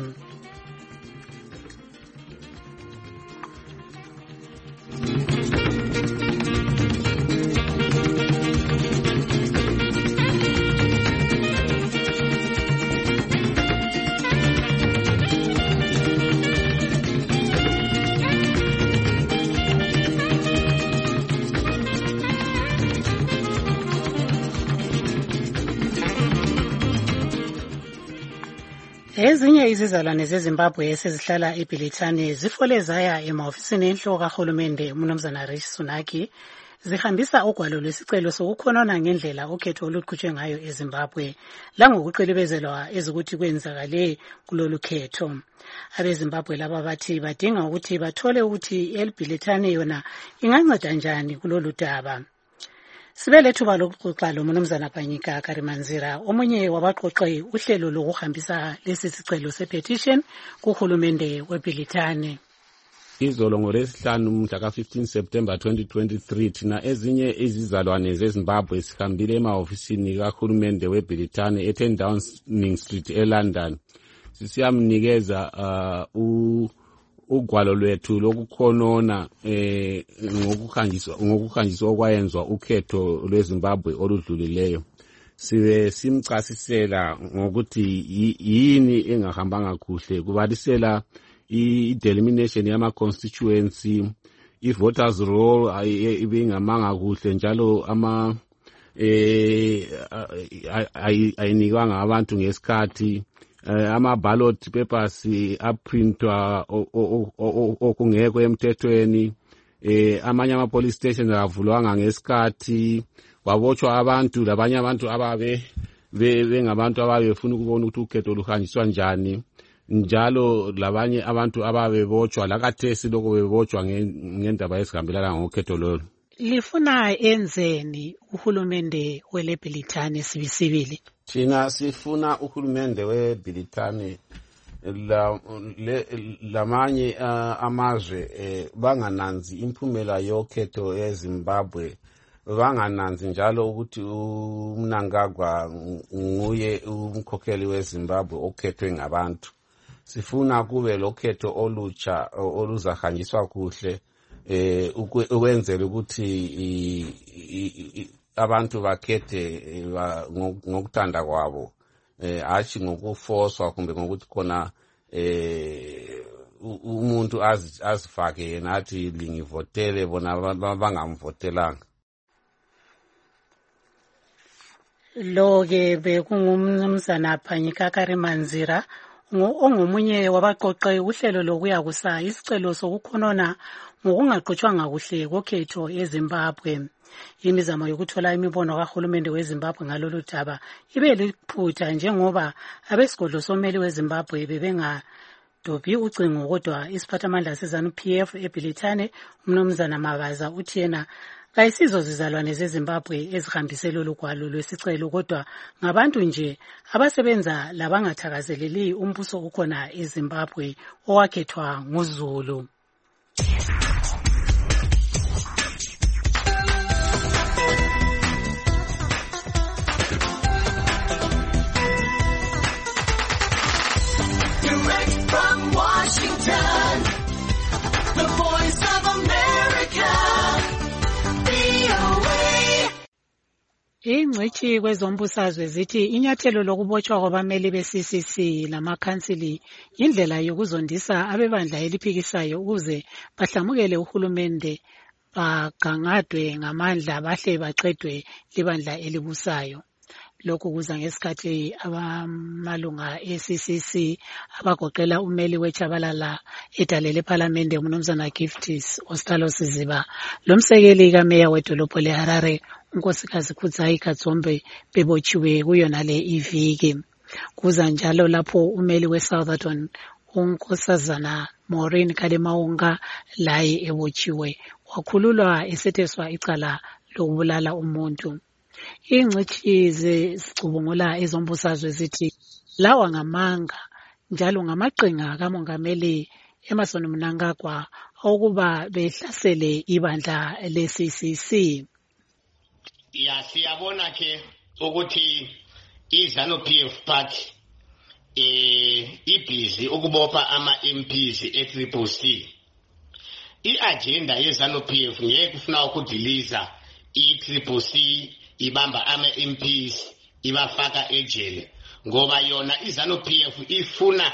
R: Ezinye izizalwane zeZimbabwe esezihlala eBrithani zifole zaya emahofisini enhloko kahulumende uMnumzana Rishi Sunak zihambisa ugwalo lwesicelo sokukhonona ngendlela ukhetho oluqhutshwe ngayo eZimbabwe langokuqilibezelwa ezukuthi kwenzakale kulolu khetho. AbeZimbabwe laba bathi badinga ukuthi bathole ukuthi eBrithani yona inganceda njani kulolu daba. Sibele thuba lokuxoxa loMnumzana Panyika Karimanzira, omunye wabaqoqi uhlelo lokuhambisa lesi sicelo sepetition kuhulumende weBrithani.
D: Izolo ngolesihlanu mhla ka-15 September 2023 thina ezinye izizalwane zeZimbabwe sihambile emahofisini kahulumende weBrithani e-10 Downing Street eLondon. Sisiyamnikeza ugwalo lwethu lokukhonona ngokuhanjiswa okwayenzwa ukhetho lweZimbabwe oludlulileyo. Sibe simchasisela ngokuthi yini engahambanga kuhle, kubalisela i-delimitation yama-constituency, i-voters roll ibingamanga kuhle, njalo ayinikwanga abantu ngesikhathi. Ama-ballot papers aprintwa okungekho emthethweni, amanye ama-police stations avulwanga ngesikhathi, kwabotshwa abantu, labanye abantu ababe bengabantu ababe befuna ukubona ukuthi ukhetho luhanjiswa njani, njalo labanye abantu ababebotshwa lakathesi lokho bebotshwa ngendaba ezihambelana ngokhetho lolu.
R: Lifuna enzeni uhulumende weLeBrithani sibisibili?
D: Thina sifuna uhulumende weBrithani lamanye amazwe bangananzi impumela yokhetho eZimbabwe, bangananzi njalo ukuthi uMnangagwa nguye umkhokheli weZimbabwe okhethwe ngabantu. Sifuna kube lokhetho olutsha oluzahanjiswa kuhle, ukwenzela ukuthi abantu bakhethe ngokuthanda kwabo, hashi ngokufoswa kumbe ngokuthi khona umuntu azifake yena athi lingivotele bona bangamvotelanga.
R: Lo-ke bekungumnumzana Panyika Karimanzira ongomunye wabaqoqi uhlelo lokuya kusa isicelo sokukhonona ngokungaqhutshwanga kuhle kokhetho eZimbabwe. Imizamo yokuthola imibono kahulumende weZimbabwe ngalolu daba ibe liphutha njengoba abesigodlo someli weZimbabwe dophi ucingo kodwa isiphathamandla seZANU-PF eBilitane umnumzana Mabaza uthi yena kayisizo zizalwane zeZimbabwe ezihambise lolu gwalo lwesicelo kodwa ngabantu nje abasebenza labangathakazeleli umbuso ukhona eZimbabwe owakhethwa nguZulu.
F: Direct from Washington, the voice of America, VOA.
R: Ingcitshi kwezombusazwe zithi inyathelo lokubotshwa kwabameli be-CCC lamakhansili indlela yokuzondisa abebandla eliphikisayo ukuze bahlamukele uhulumende bagangadwe ngamandla bahle baqedwe libandla elibusayo. Lokhu kuza ngesikhathi abamalunga e-CCC abagoqela umeli weChabalala edalele ePhalamende umnumzana Gifties Ostalo Siziba lomsekeli kameya wedolobho leHarare unkosikazi Khutzayi Katsombe bebotshiwe kuyona le iviki. Kuza njalo lapho umeli weSouthampton unkosazana Maureen Kalemaunga laye ebotshiwe wakhululwa esetheswa icala lokubulala umuntu. Ingcitshi zicubungula ezombusazwe zithi lawa ngamanga njalo ngamaqhinga kamongameli Emmerson Mnangagwa ukuba behlasele ibandla le-CCC.
S: Ya siyabona ke ukuthi iZANU-PF party ibhizi ukubopha ama-MPs e-CCC. I-agenda yeZANU-PF ngeke kufuna ukudiliza i-CCC ibamba ama-MPs ibafaka ejele ngoba yona iZANU-PF ifuna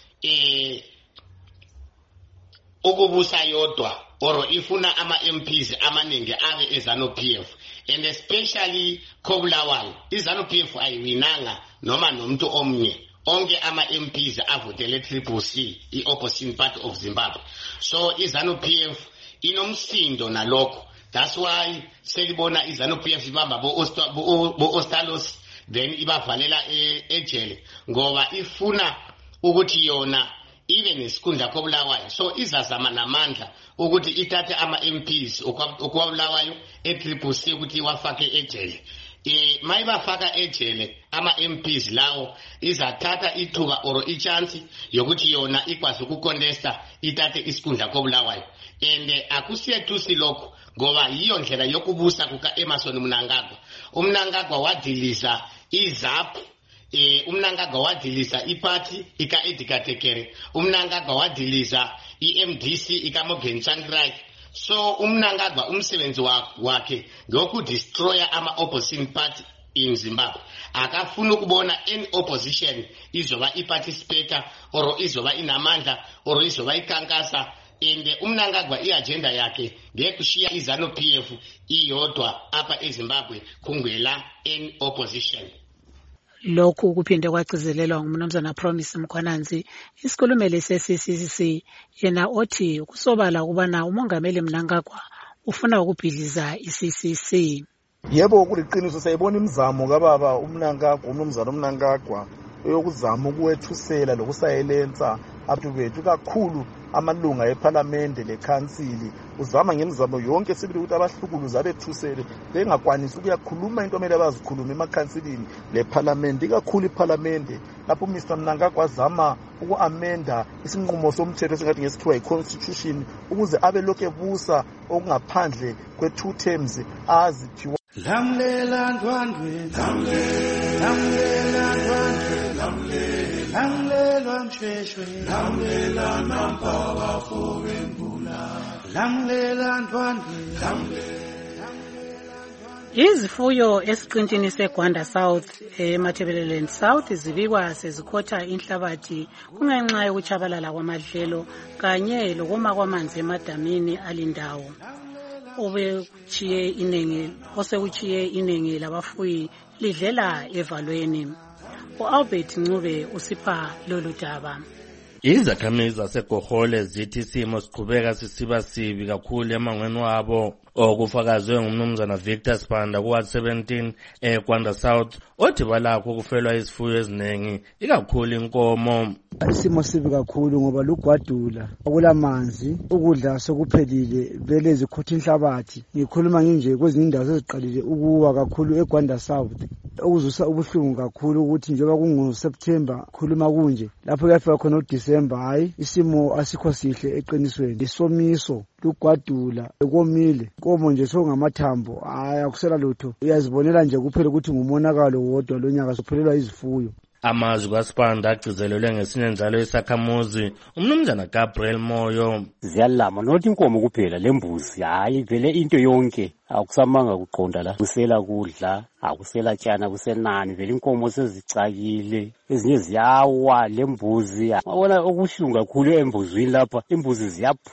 S: ukubusa yodwa or ifuna ama-MPs amaningi abe eZANU-PF and especially Kobulawayo iZANU-PF ayiwinanga noma nomuntu omnye onke ama-MPs avotele CCC i-opposition party of Zimbabwe so iZANU-PF inomsindo nalokho. That's why selibona iZANU-PF ibamba bo-Ostalos then ibavalela ejele ngoba ifuna ukuthi yona ibe nesikhundla koBulawayo so izazama namandla ukuthi ithathe ama-MPs okwabulawayo e-CCC ukuthi iwafake ejele. Mayibafaka ejele ama-MPs lawo izathatha ithuba or ichance yokuthi yona ikwazi ukucontesta ithathe isikhundla koBulawayo and akusethu silokho ngoba yiyo ndlela yokubusa kuka-Emmerson Mnangagwa. uMnangagwa wadiliza iZAP uMnangagwa wadiliza iparty ika-Edgar Tekere uMnangagwa wadiliza i-MDC ika-Morgan Tsvangirai so uMnangagwa umsebenzi wakhe ngokudestroya ama-opposition party in Zimbabwe akafuna ukubona any opposition izoba iparticipate or izoba inamandla or izoba ikankasa and uMnangagwa iagenda yakhe ngekushiya iZANU-PF iyodwa apha eZimbabwe kungela any opposition.
R: Lokhu kuphinde kwagcizelelwa ngumnumzana Promise Mkhwananzi isikhulumeli se-CCC yena othi kusobala ukubana umongameli Mnangagwa ufuna ukubhidliza i-CCC.
T: Yebo kuliqiniso sayibona imizamo kababa uMnangagwa umnumzana uMnangagwa eyokuzama ukuwethusela lokusayelensa abantu bethu kakhulu amalunga ePhalamende lekhansili uzama ngemizamo yonke sibili ukuthi abahlukuluza bethusele bengakwanisi ukuyakhuluma into omele bazikhuluma emakhansilini lePhalamende kakhulu iPhalamende lapho Mr Mnangagwa azama ukuamenda isinqumo somthetho esingathi ngesikhiwa yi-constitution ukuze abe lokhu ebusa okungaphandle kwe-2 terms azithiwa
C: Lamlela ndwandwe lamlela ndwandwe lamlela msheshwe lamlela nampa bafowembula lamlela ndwandwe.
R: Izifuyo esiqintini seGwanda South eMatabeleland South zibikwa sezikhotha inhlabathi kungenxa yokuchabalala kwamadlelo kanye lokoma kwamanzi emadamini alindawo. Osekuchiye inengi labafuyi lidlela evalweni. U-Albert Ncube usipha lolu daba.
U: Izakhamizi zaseGohole zithi isimo siqhubeka sisiba sibi kakhulu emangweni wabo, okufakazwe ngumnumzana Victor Sibanda kuWard 17 eGwanda South, othi balakho kufelwa izifuyo eziningi ikakhulu inkomo.
I: Isimo sibi kakhulu ngoba lugwadula, akulamanzi, ukudla sokuphelile, vele zikhotha inhlabathi. Ngikhuluma nje kwezinye indawo seziqalile ukuwa kakhulu eGwanda South. Okuzusa ubuhlungu kakhulu ukuthi njengoba kunguSeptember khuluma kunje lapho kuyafika khona uDisemba, hayi isimo asikho sihle eqinisweni. Isomiso lugwadula, komile, inkomo nje songamathambo, hayi akusela lutho. Uyazibonela nje kuphela ukuthi ngumonakalo wodwa lo nyaka sophelelwa izifuyo.
U: Amazwi kaSibanda agcizelelwe ngesinye njalo isakhamuzi umnumzana Gabriel Moyo.
V: Ziyalama nothi inkomo kuphela lembuzi, hayi vele into yonke akusamanga kuqonda la, kusela kudla, akusela tshana, kusenani, vele inkomo sezicakile, ezinye ziyawa, lembuzi wabona okuhlungu kakhulu embuzwini lapha, imbuzi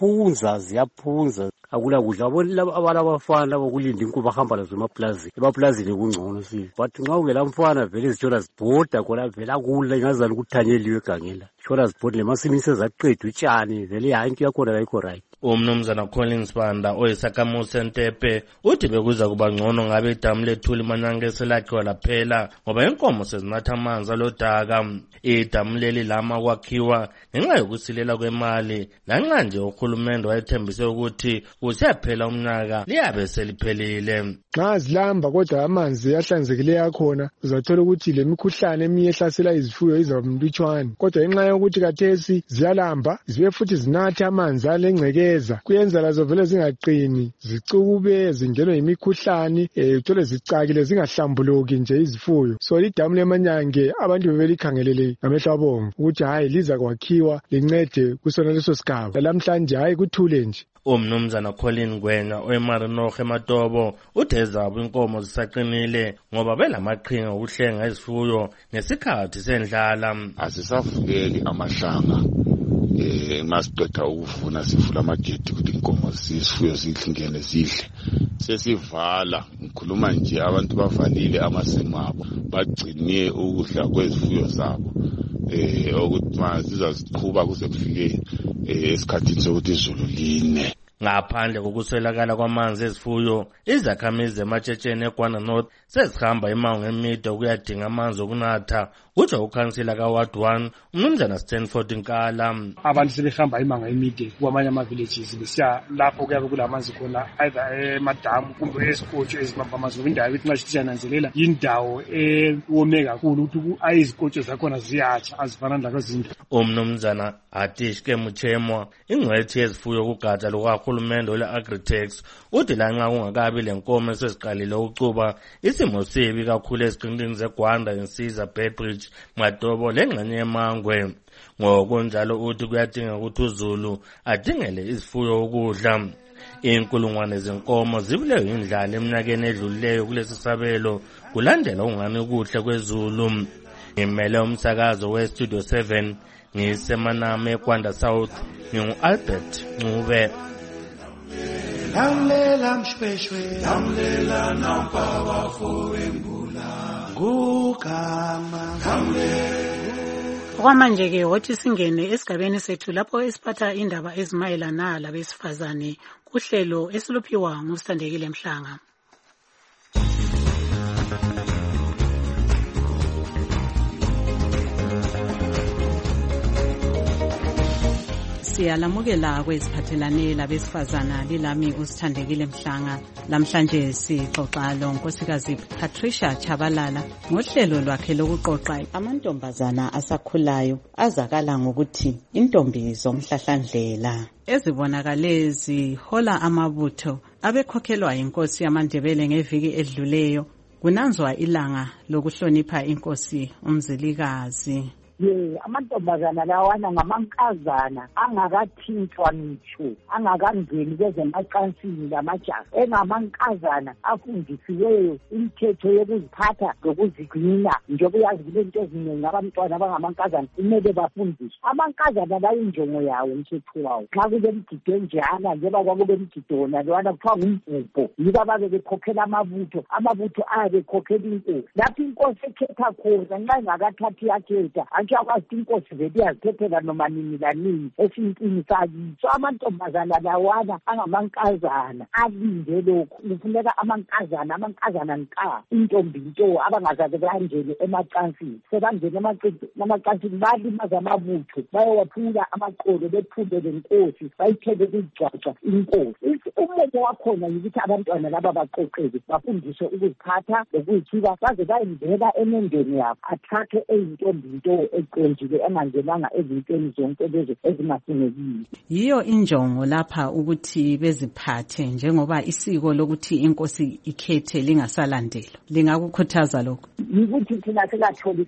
V: ziyaphunza akula kudla. Abona abafana labo kulinda inkuba bahamba lazo emaplazini kungcono sile, but nxa ungela mfana vele zitshona zibhoda khona, vele akula ingazani ukuthanyeliwe egangeni la, zitshona zibhoda lemasimini sezaqedwa utshani, vele hayi into yakhona kayikho right.
U: Umnumzana Collins Banda oyisakhamuzi seNtepe uthi bekuza kuba ngcono ngabe idamu lethuli Manyange selakhiwa laphela ngoba inkomo sezinatha amanzi alodaka. Idamu leli lama kwakhiwa ngenxa yokusilela kwemali, lanxa nje uhulumende wayethembise ukuthi kusiyaphela umnyaka liyabe seliphelile.
W: Nxa zilamba kodwa amanzi ahlanzekile yakhona, uzathola ukuthi le mikhuhlane eminye ehlasela izifuyo izaba mlutshwane, kodwa ngenxa yokuthi kathesi ziyalamba zibe futhi zinatha amanzi alengcekeza, kuyenza lazo vele zingaqini, zicube, zingenwe yimikhuhlane, uthole zicakile zingahlambuluki nje izifuyo. So idamu leManyange abantu bebelikhangelele ngamehlo abomvu ukuthi hayi liza kwakhiwa lincede kusona leso sigaba, lamhlanje hayi kuthule nje.
U: Umnumzana Colin Gwenya oeMarinoch eMatobo uthi ezabo inkomo zisaqinile ngoba belamaqhinga okuhlenga izifuyo ngesikhathi sendlala.
X: Asisavuleli amahlanga masiqeda ukuvuna sivula amagedi ukuthi inkomo zisifuyo zidlingene zidle. Sesivala ngikhuluma nje abantu bavalile amasimu abo bagciniye ukudla kwezifuyo zabo ukuthi zizaziqhuba kuze kufike esikhathini sokuthi izulu line.
U: Ngaphandle kokuswelakala kwamanzi ezifuyo, izakhamizi eMatshetsheni eGwanda North sezihamba imango emide ukuyadinga amanzi okunatha, kutsho ukhansila kaWard 1 umnumzana Stanford Nkala.
N: Abantu sebehamba imango emide kwamanye ama-villages besiya lapho kuyabe kulamanzi khona, either emadamu kumbe ezikotsho ezibamba amanzi. Indawo ukuthi nxa siyananzelela yindawo ewome kakhulu ukuthi izikotsho zakhona ziyatsha azifana lakwezinye.
U: Umnumzana Atishke Muchemwa ingcwethi yezifuyo kugatsha lukahulumende ole-Agritex uthi lanxa kungakabi lenkomo eseziqalile ukucuba, isimo sibi kakhulu eziqintini zeGwanda, Insiza, Bedbridge, Matobo lengxenye yeMangwe. Ngokunjalo uthi kuyadinga ukuthi uZulu adingele izifuyo ukudla. Inkulungwane zenkomo zibulewe indlala eminyakeni edlulileyo kulesi sabelo kulandela ungani ukuhle kweZulu. Ngimele umsakazo weStudio 7 ngisemaname eGwanda South, ngingu-Albert Ncube.
C: Lamlela mshweshwe, lamlela nampa bafowembula, ngugama,
R: Okwamanje-ke wothi singene esigabeni sethu lapho esiphatha indaba ezimayelana labesifazane kuhlelo esiluphiwa nguSithandekile Mhlanga.
B: Siyalamukela kweziphathelane labesifazana lilami uSithandekile Mhlanga. Lamhlanje sixoxa lonkosikazi Patricia Chabalala ngohlelo lwakhe lokuqoqa amantombazana asakhulayo azakala ngokuthi intombi zomhlahlandlela, ezibonakale zihola amabutho abekhokhelwa inkosi yamaNdebele ngeviki edluleyo. Kunanzwa ilanga lokuhlonipha inkosi uMzilikazi.
Y: Amantombazana lawana ngamankazana angakathintwa ngitsho, angakangeni kwezemacansini lamajaha, engamankazana afundisiweyo imithetho yokuziphatha lokuzigcina. Njengoba uyazi kulento eziningi abantwana abangamankazana kumele bafundiswe. Amankazana bayinjongo yawo umthetho wawo. Xa kube mgido enjana, njengoba kwakube mgido wona lwana kuthiwa ngumbhubho, yibo ababe bekhokhela amabutho ayabe ekhokhela inkosi. Lapho inkosi ekhetha khona nxa ingakathathi yakhetha nathi akwazi inkosi vele iyazikhethela noma nini lanini esintini sakithi. So amantombazana lawana angamankazana alinde lokhu kufuneka amankazana nka intombi nto abangazabe bangene emacansini sebangene emacansini balimaza amabutho bayowaphula amaqolo bephume lenkosi bayithele kugcwaca inkosi. Umomo wakhona yikuthi abantwana laba baqoqeke bafundiswe ukuziphatha lokuzithiba baze bayindela emendeni yabo athathe eyintombi nto eqonjile engangenanga ezintweni zonke lezo ezingafunekile.
B: Yiyo injongo lapha ukuthi beziphathe njengoba isiko lokuthi inkosi ikhethe lingasalandelwa. Lingakukhuthaza lokho?
Y: Yikuthi thina sikatholi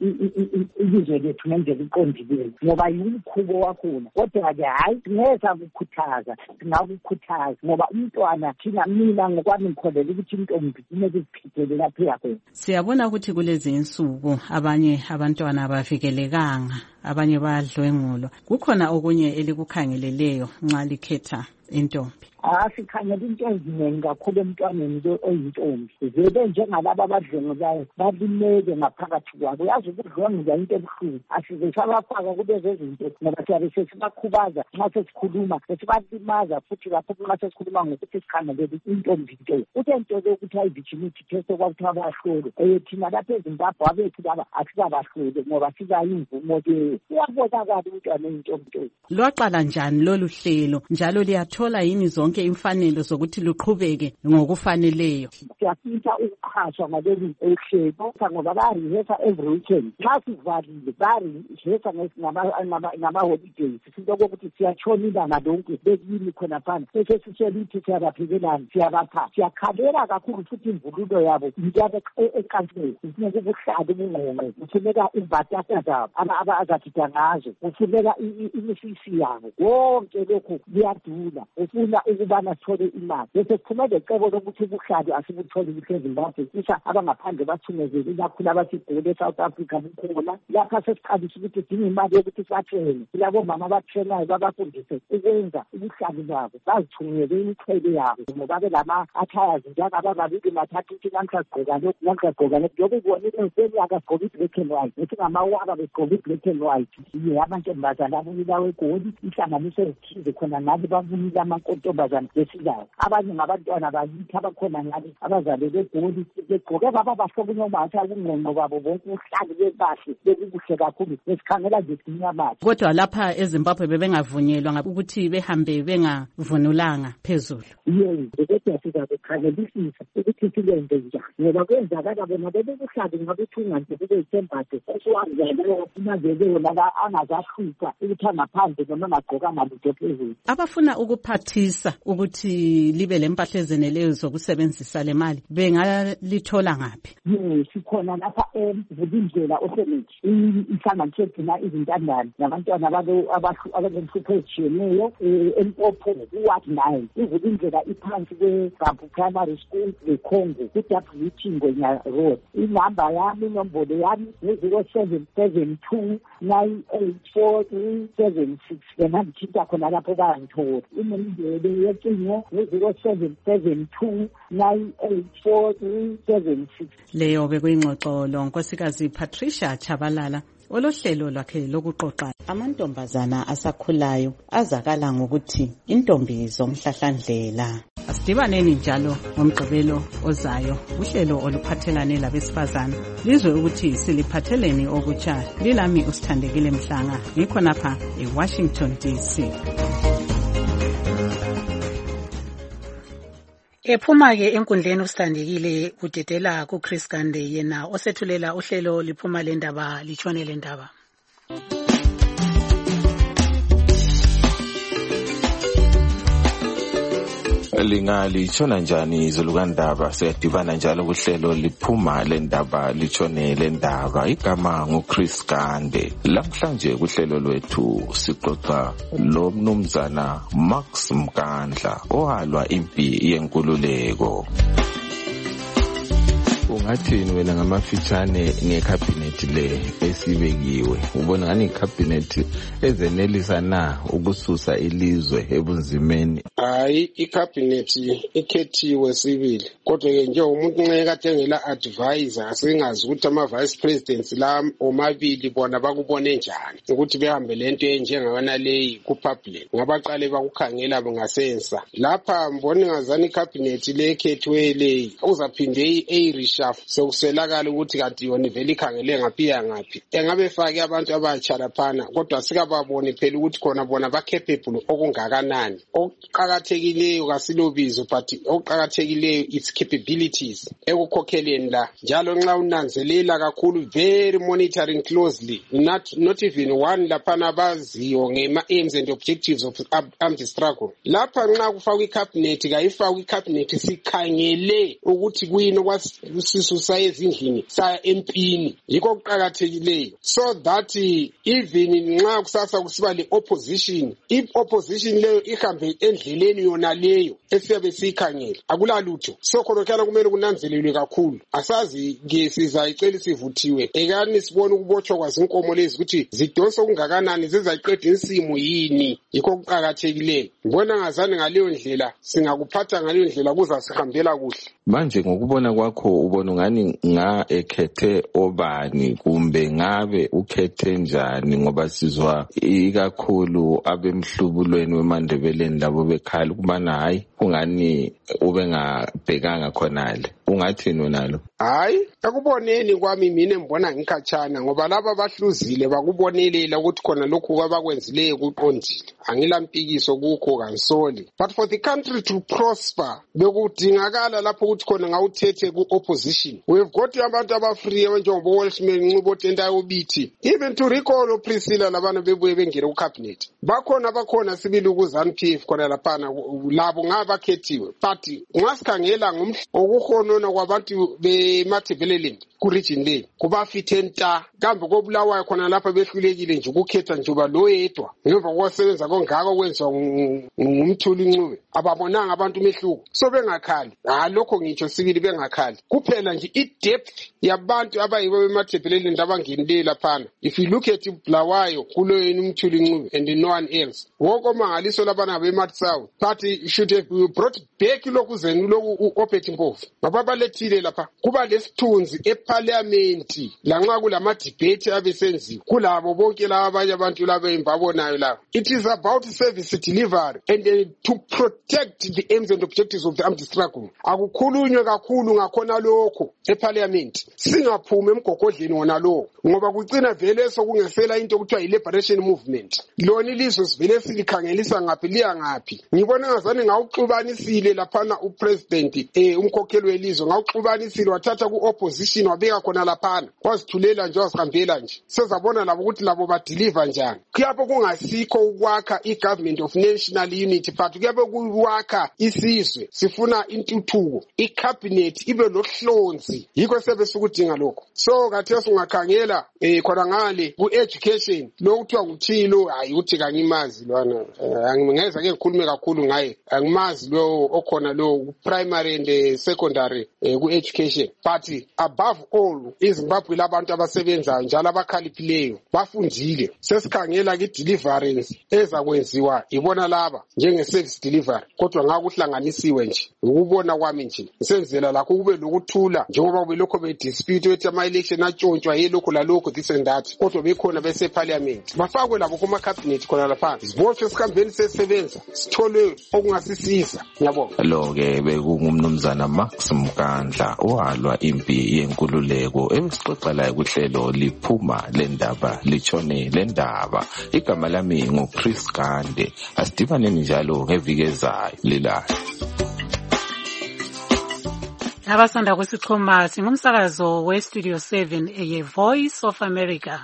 Y: ilizwe lethu ngendlela iqondileyo ngoba yimkhubo wakhona. Kodwa ke hayi ngeza ukukhuthaza singakukhuthaza ngoba umntwana thina mina ngokwami ngikholela ukuthi intombi kumele iziphithele lapha yakho.
B: Siyabona ukuthi kulezi insuku abanye abantwana abavikelekanga, abanye bayadlwengulwa. Kukhona okunye elikukhangeleleyo nxa likhetha intombi?
Y: Sikhangela into eziningi kakhulu emntwaneni lo oyintombi. Vele njengalaba abadlwengulayo balimele ngaphakathi kwabo. Uyazi ukudlwengula into ebuhlungu. Asize sabafaka kulezo zinto ngoba siyabe sesibakhubaza nxa sesikhuluma sesibalimaza futhi lapho nxa sesikhuluma ngokuthi sikhangelele intombi nto. Kuthe nto lokuthi ayi-virginity test okwakuthiwa bahlole. Thina lapha eZimbabwe abethu laba asikabahlole ngoba sikayimvumo leyo. Uyabonakala umntwana oyintombi nto.
B: Lwaqala njani lolu hlelo njalo liyathola yini zonke imfanelo zokuthi luqhubeke ngokufaneleyo?
Y: Siyafisa ukuqhashwa ngaleli hlelo ngoba bayarihesa every weekend. Nxa sivalile bayarihesa ngama-holidays. Sinto kokuthi siyatshona ilanga lonke bekuyini khona phana bese sitshela ukuthi siyabaphekelani siyabapha. Siyakhalela kakhulu futhi imvululo yabo ntiyabe ecansini. Kufuneka ubuhlali bungqongqe. Kufuneka imbatata zabo abazagida ngazo. Kufuneka imisisi yabo. Konke lokhu kuyadula. Ufuna ukubana sithole imali bese siphuma lecebo lokuthi ubuhlali asibutholi kuhle eZimbabwe. Sisa abangaphandle bathumezele ikakhulu abasigole eSouth Africa bukhona. Lapha sesiqalisa ukuthi sidinga imali yokuthi sibathene. Kulabo mama abathenayo babafundise ukwenza ubuhlali babo bazithungele imichele yabo ngoba belama attires njengabababili mathatha ukuthi namhla sigqoka lokhu namhla sigqoka lokhu. Njengoba ubonile nseni akagqoka i-black and white bethi ngamawaba begqoka i-black and white. Yiyo amantombazana abuyila wegoli inhlanganiso ezithize khona ngale babuyila amantombazana besizayo. Abanye ngabantwana bakithi abakhona ngale abazalelwe egoli begqoke baba bahlobunya umatha ubungqongqo babo bonke uhlali bebahle bekubuhle kakhulu besikhangela nje sinyamathi.
B: Kodwa lapha eZimbabwe bebengavunyelwa ukuthi behambe bengavunulanga phezulu.
Y: Yebo, kodwa sizakukhangelisisa ukuthi silenze njani ngoba kwenzakala bona bebuhlali ngabuthunga nje kube isembatho esiwazeleyo sinazeleyo laba angazahlupha ukuthi angaphandle noma angagqoka ngalutho phezulu.
B: Abafuna ukuphathisa ukuthi libe lempahla ezeneleyo zokusebenzisa le mali bengalithola ngaphi?
Y: Sikhona lapha Vulindlela Orphanage inhlanganiso egcina izintandane nabantwana abalenhlupho ezitshiyeneyo eMpopo kuWard 9. Ivulindlela iphansi kweGampu Primary School eCongo ku-WT Ngwenya Road. Inamba yami inombolo yami ngu-0772 984376. Bengangithinta khona lapho bayangithola. Inombolo yecingo ngu-0772 984376.
B: Leyo bekuyingxoxo lonkosikazi Patricia Chabalala olohlelo lwakhe lokuqoqa amantombazana asakhulayo azakala ngokuthi intombi zomhlahlandlela. Asidibaneni njalo ngomgqibelo ozayo uhlelo oluphathelane labesifazana lizwe ukuthi siliphatheleni okutsha. Lilami uSithandekile Mhlanga ngikhonapha eWashington DC.
R: Ephuma-ke enkundleni uSithandekile kudedela kuChris Gande yena osethulela uhlelo liphuma le ndaba litshone le ndaba.
E: Lingalitshona njani izolukandaba siyadibana njalo kuhlelo liphuma le ndaba litshone le ndaba. Igama nguChris Gande. Lamhlanje kuhlelo lwethu sixoxa lo mnumzana Max Mkandla owalwa impi yenkululeko. ungathini wena ngamafitshane ngekhabhinethi le esibekiwe? Ubona ngani ikhabhinethi ezenelisa na ukususa ilizwe ebunzimeni?
G: Hayi, ikhabhinethi ikhethiwe sibili, kodwa ke nje umuntu nxa kade engela advisor asingazi ukuthi ama-vice presidents la omabili bona bakubone njani ukuthi behambe lento enjengana leyi ku-public. Ngabaqale bakukhangela ngasensa lapha mbona ngazani ikhabhinethi le ekhethiwe leyi uzaphinde i-reshuffle sokuswelakala ukuthi kade yona vele ikhangele ngaphi yangaphi. Engabe fake abantu abatsha laphana, kodwa sikababone phela ukuthi khona bona ba-capable okungakanani. Okuqakathekileyo kasilobizo but okuqakathekileyo its capabilities ekukhokheleni la. Njalo nxa unanzelela kakhulu, very monitoring closely, not even one laphana abaziyo ngema-aims and objectives of armed struggle. Lapha nxa kufakwa ikhabhinethi kayifakwa ikhabhinethi sikhangele ukuthi kuyini okwasisusa ezindlini saya empini, yikho kuqakathekileyo, so that even nxa kusasa kusiba le-opposition, i-opposition leyo ihambe endleleni yona leyo esiyabe siyikhangele, akulalutho. So khonokhala kumele kunanzelelwe kakhulu. Asazi-ke sizayicela sivuthiwe ekani sibone ukubotshwa kwazinkomo lezi ukuthi zidonsa okungakanani, zizayiqeda insimo yini, yikho kuqakathekileyo. Mbona ngazani ngaleyo ndlela singakuphatha ngaleyo ndlela kuzasihambela kuhle.
E: Manje ngokubona kwakho ubona ngani ekhethe obani kumbe ngabe ukhethe njani? Ngoba sizwa ikakhulu abemhlubulweni weMandebeleni labo bekhala ukubana hayi kungani ube ngabhekanga khonale. Ungathini wonalo?
G: Hayi, akuboneni kwami mina mbona ngikhatshana ngoba laba bahluzile bakubonelela ukuthi khona lokhu abakwenzileyo kuqondile. Angilampikiso kukho kansoli, but for the country to prosper bekudingakala lapho ukuthi khona ngawuthethe ku-opposition. We've got abantu abafree njengoba Welshman Ncubo Tenta ubithi, even to recall Priscilla labana bebuye bengene ku-cabinet. Bakhona sibili ku-ZANU-PF khona laphana labo ngabakhethiwe, but ngasikhangela okukhonona kwabantu beMatabeleland ku-region le kubafithe nta, kambe kobulawayo khona lapha behlulekile nje ukukhetha njengoba lo yedwa ngemva kokusebenza kongako kwenziwa ngumthuli Ncube. Ababonanga abantu umehluko, so bengakhali. Lokho ngitsho sibili bengakhali kuphela nje i-depth yabantu abayibo beMatabeleland abangenileyo laphana. If you look at Bulawayo kulo yena umthuli Ncube and no one else, wonke omangaliso labana beMatsau, but should have brought back lokhu zenu lokhu uOpet Mpofu babalethile lapha kuba lesithunzi eParliament lanxa kulama-debate abesenziwa kulabo bonke laba abanye abantu laba embabonayo laba. It is about service delivery and to protect the aims and objectives of the armed struggle. Akukhulunywe kakhulu ngakhona lokho eParliament, singaphumi emgogodleni wona lokho ngoba kucina vele sokungesela into okuthiwa yi-liberation movement. Lona ilizwe sivele silikhangelisa ngaphi liya ngaphi. Ngibona ngazani ngawuxubanisile laphana upresident umkhokheli welizwe ngawuxubanisile wathatha ku-opposition wabeka khona laphana wazithulela nje wazihambela nje. Sezabona labo ukuthi labo badeliver njani. Kuyabe kungasikho ukwakha i-government of national unity, but kuyabe kuwakha isizwe. Sifuna intuthuko, i-cabinet ibe lohlonzi, yikho sebe sukudinga lokho. So kathesi ungakhangela khona ngale ku-education lokuthiwa kuthilo, hayi uthi kangimazi lwana, angingeza ke ngikhulume kakhulu ngaye, angimazi lo okhona lo primary and secondary ku-education, but above all iZimbabwe labantu abasebenzayo njalo abakhaliphileyo bafundile. Sesikhangela ki-deliverance ezakwenziwa ibona laba njenge-service delivery, kodwa ngakuhlanganisiwe nje ukubona kwami nje senzela lakho kube lokuthula njengoba kube lokho be-dispute wethi ama-election atshontshwa yelokho lalokho this and that, kodwa bekhona bese-parliament bafakwe labo kuma-cabinet khona lapha sibotshwe sikhambeni sesebenza sithole okungasisiza. Ngiyabonga.
E: Lo-ke bekungumnumzana Max Mkandla owalwa impi yenkululeko ebesixoxa laye kuhlelo liphuma lendaba litshone lendaba. Igama lami nguChris Gande. Asidibaneni njalo ngeviki ezayo lilahle.
R: Abasanda kwesichoma singumsakazo we-Studio 7 ye-Voice of America.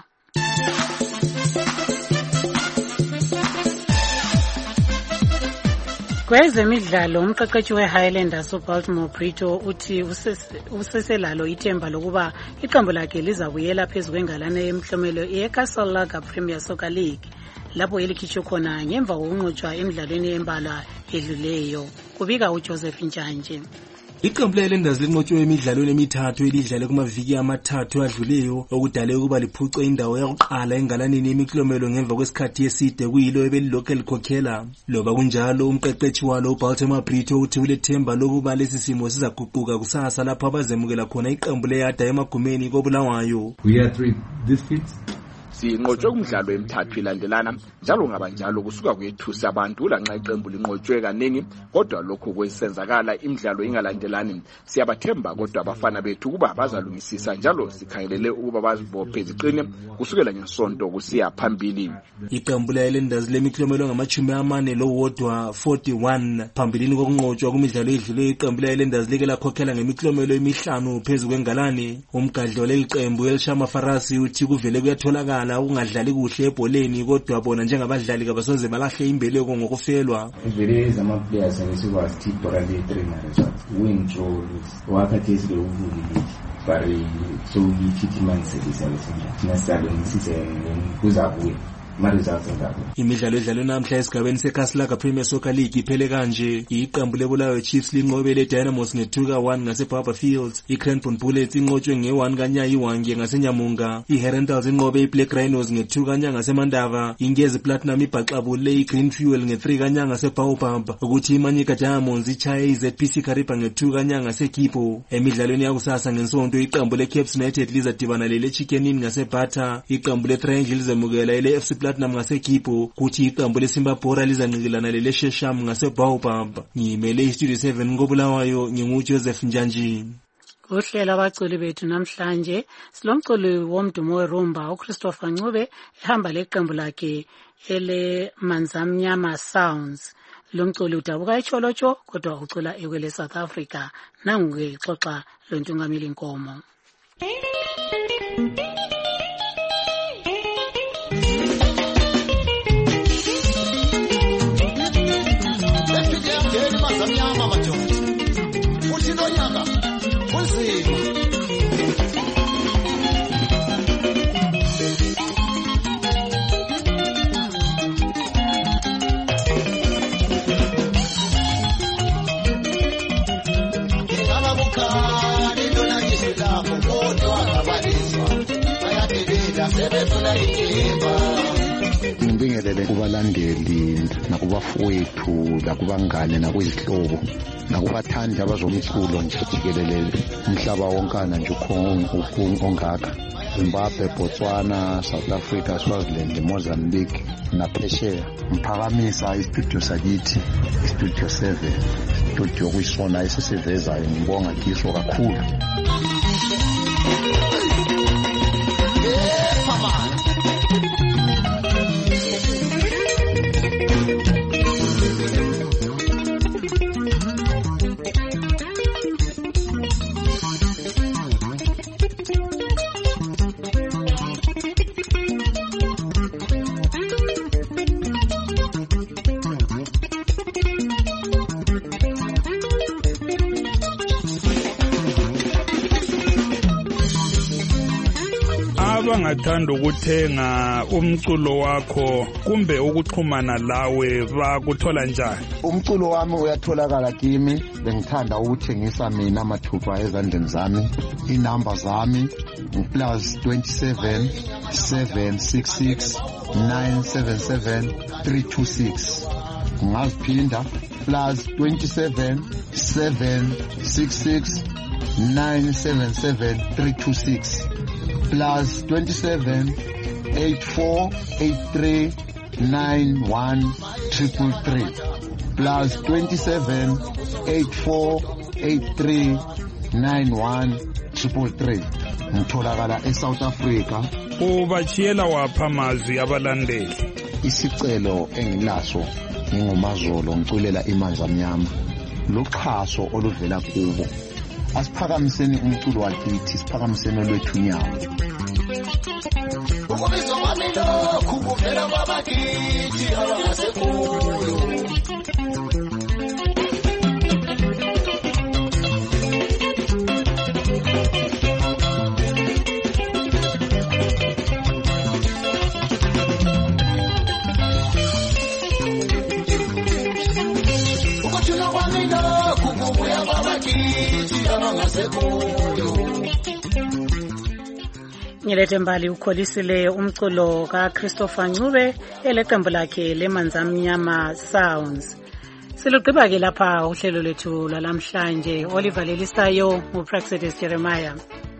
R: Kwezemidlalo umqeqeshi we-Highlanders uBaltimore Brito uthi useselalo ithemba lokuba iqembu lakhe lizabuyela phezu kwengalane yemhlomelo ye-Castle Lager Premier Soccer League lapho elikhitshwe khona ngemva kokunqotshwa emidlalweni embalwa edluleyo. Kubika uJoseph Njanje.
H: Iqembu le-Highlanders linqotshwe emidlalweni emithathu elidlale kumaviki amathathu adluleyo okudale ukuba liphuce indawo yakuqala engalaneni yemiklomelo ngemva kwesikhathi eside kuyilo ebelilokhu likhokhela. Loba kunjalo umqeqeshi walo uBaltimore Brito uthi ulethemba lokuba lesi simo sizaguquka kusasa lapho abazemukela khona iqembu leyada emagumeni koBulawayo.
J: We had 3 defeats.
K: Sinqotshwe kumdlalo emithathu ilandelana njalo ngabanjalo kusuka kwethusa abantu lanxa iqembu linqotshwe kaningi kodwa lokho kwesenzakala imidlalo ingalandelani. Siyabathemba kodwa abafana bethu kuba bazalungisisa njalo sikhangelele ukuba bazibophe iziqine kusukela ngesonto kusiya phambili.
H: Iqembu le-Highlanders lemiklomelo ngama-40 lowodwa 41 phambilini kokunqotshwa kumidlalo edlule. Iqembu le-Highlanders like lakhokhela ngemiklomelo emihlanu phezu kwengalane. Umgadlo leliqembu eLishama Farasi uthi kuvele kuyatholakala ukungadlali kuhle ebholeni kodwa bona njengabadlali kabasoze balahle imbeleko ngokufelwa.
J: Vele zamaplayers ngesikwazi Tiborale 3 results win draw wakati esile uvulile bari so yithi manselisa lesinja nasalo ngisise kuzabuye.
H: Imidlalo edlalwe namhla esigabeni seKaslaga Premier Soccer League iphele kanje. Iqembu leBulawayo Chiefs linqobele Dynamos nge2-1 ngaseBarber Fields. iCranbourne Bullets inqotshwe nge1 kaNyayi Wange ngaseNyamunga. iHerentals inqobe iBlack Rhinos nge2 kanya ngaseMandava. Ingezi Platinum ibhaxabule iGreen Fuel nge3 kanya ngaseBaobab. Ukuthi iManyika Diamonds ichaye iZPC Kariba nge2 kanya ngaseKipo. Emidlalweni yakusasa ngensonto iqembu leCaps United lizadibana leChicken Inn ngaseBata. Iqembu leTriangle lizemukela leFC Platinum ngaseKipo kuthi iqembu leSimba Bora lizanqikilana leShesham ngaseBaobab. Ngimele iStudio 7 ngoBulawayo nginguJoseph Njanji.
R: Uhlelo abaculi bethu namhlanje silomculi womdumo weRumba uChristopher Ncube ehamba leqembu lakhe ele Manzamnyama Sounds. Lo mculi udabuka eCholocho kodwa ucula ekwele South Africa. Nangu-ke xoxa lo Ntungamili Nkomo.
F: Manzamnyama madoda uthi nonyaka kunzima ngaba bukhali lona ngisilapho kodwa ngabalizwa bayadebela sebefuna inkimba.
L: Ngibingelele kubalandeli nakubafowethu nakubangane nakuzihlobo nakubathandi abazomculo nje jikelele umhlaba wonkana nje ongaka Zimbabwe, Botswana, South Africa, Swaziland, Mozambique naphesheya. Mphakamisa istudio sakithi istudio 7 studio kuyisona esisivezayo ngibonga kiso kakhulu.
O: Abangathanda ukuthenga umculo wakho kumbe ukuxhumana lawe bakuthola njani?
L: Umculo wami uyatholakala kimi. Bengithanda ukuthengisa mina mathupha ezandleni zami. Inamba zami +27 766 977 326. Ngaziphinda +27 766 977 326. +27 8483 9133 +27 8483 9133. Ngitholakala eSouth Africa.
O: Ubachiyela wapha amazwi abalandeli.
L: Isicelo engilaso ngingumazolo ngiculela imanzamnyama. Loxhaso oluvela kubo. Asiphakamiseni umculo wakithi, siphakamiseni olwethu nyawo.
F: Ukubizwa kwami lokhu kuvela kwabakithi abangasekulu. Ukuthula kwami lokhu ukubuya kwabakithi abangasekhoyo.
R: Ngilethe mbali ukholisile umculo kaChristopher Ncube eleqembu lakhe leManzamnyama Sounds. Silugqiba ke lapha uhlelo lethu lalamhlanje. Oliver Lelisayo nguPraxedis Jeremiah.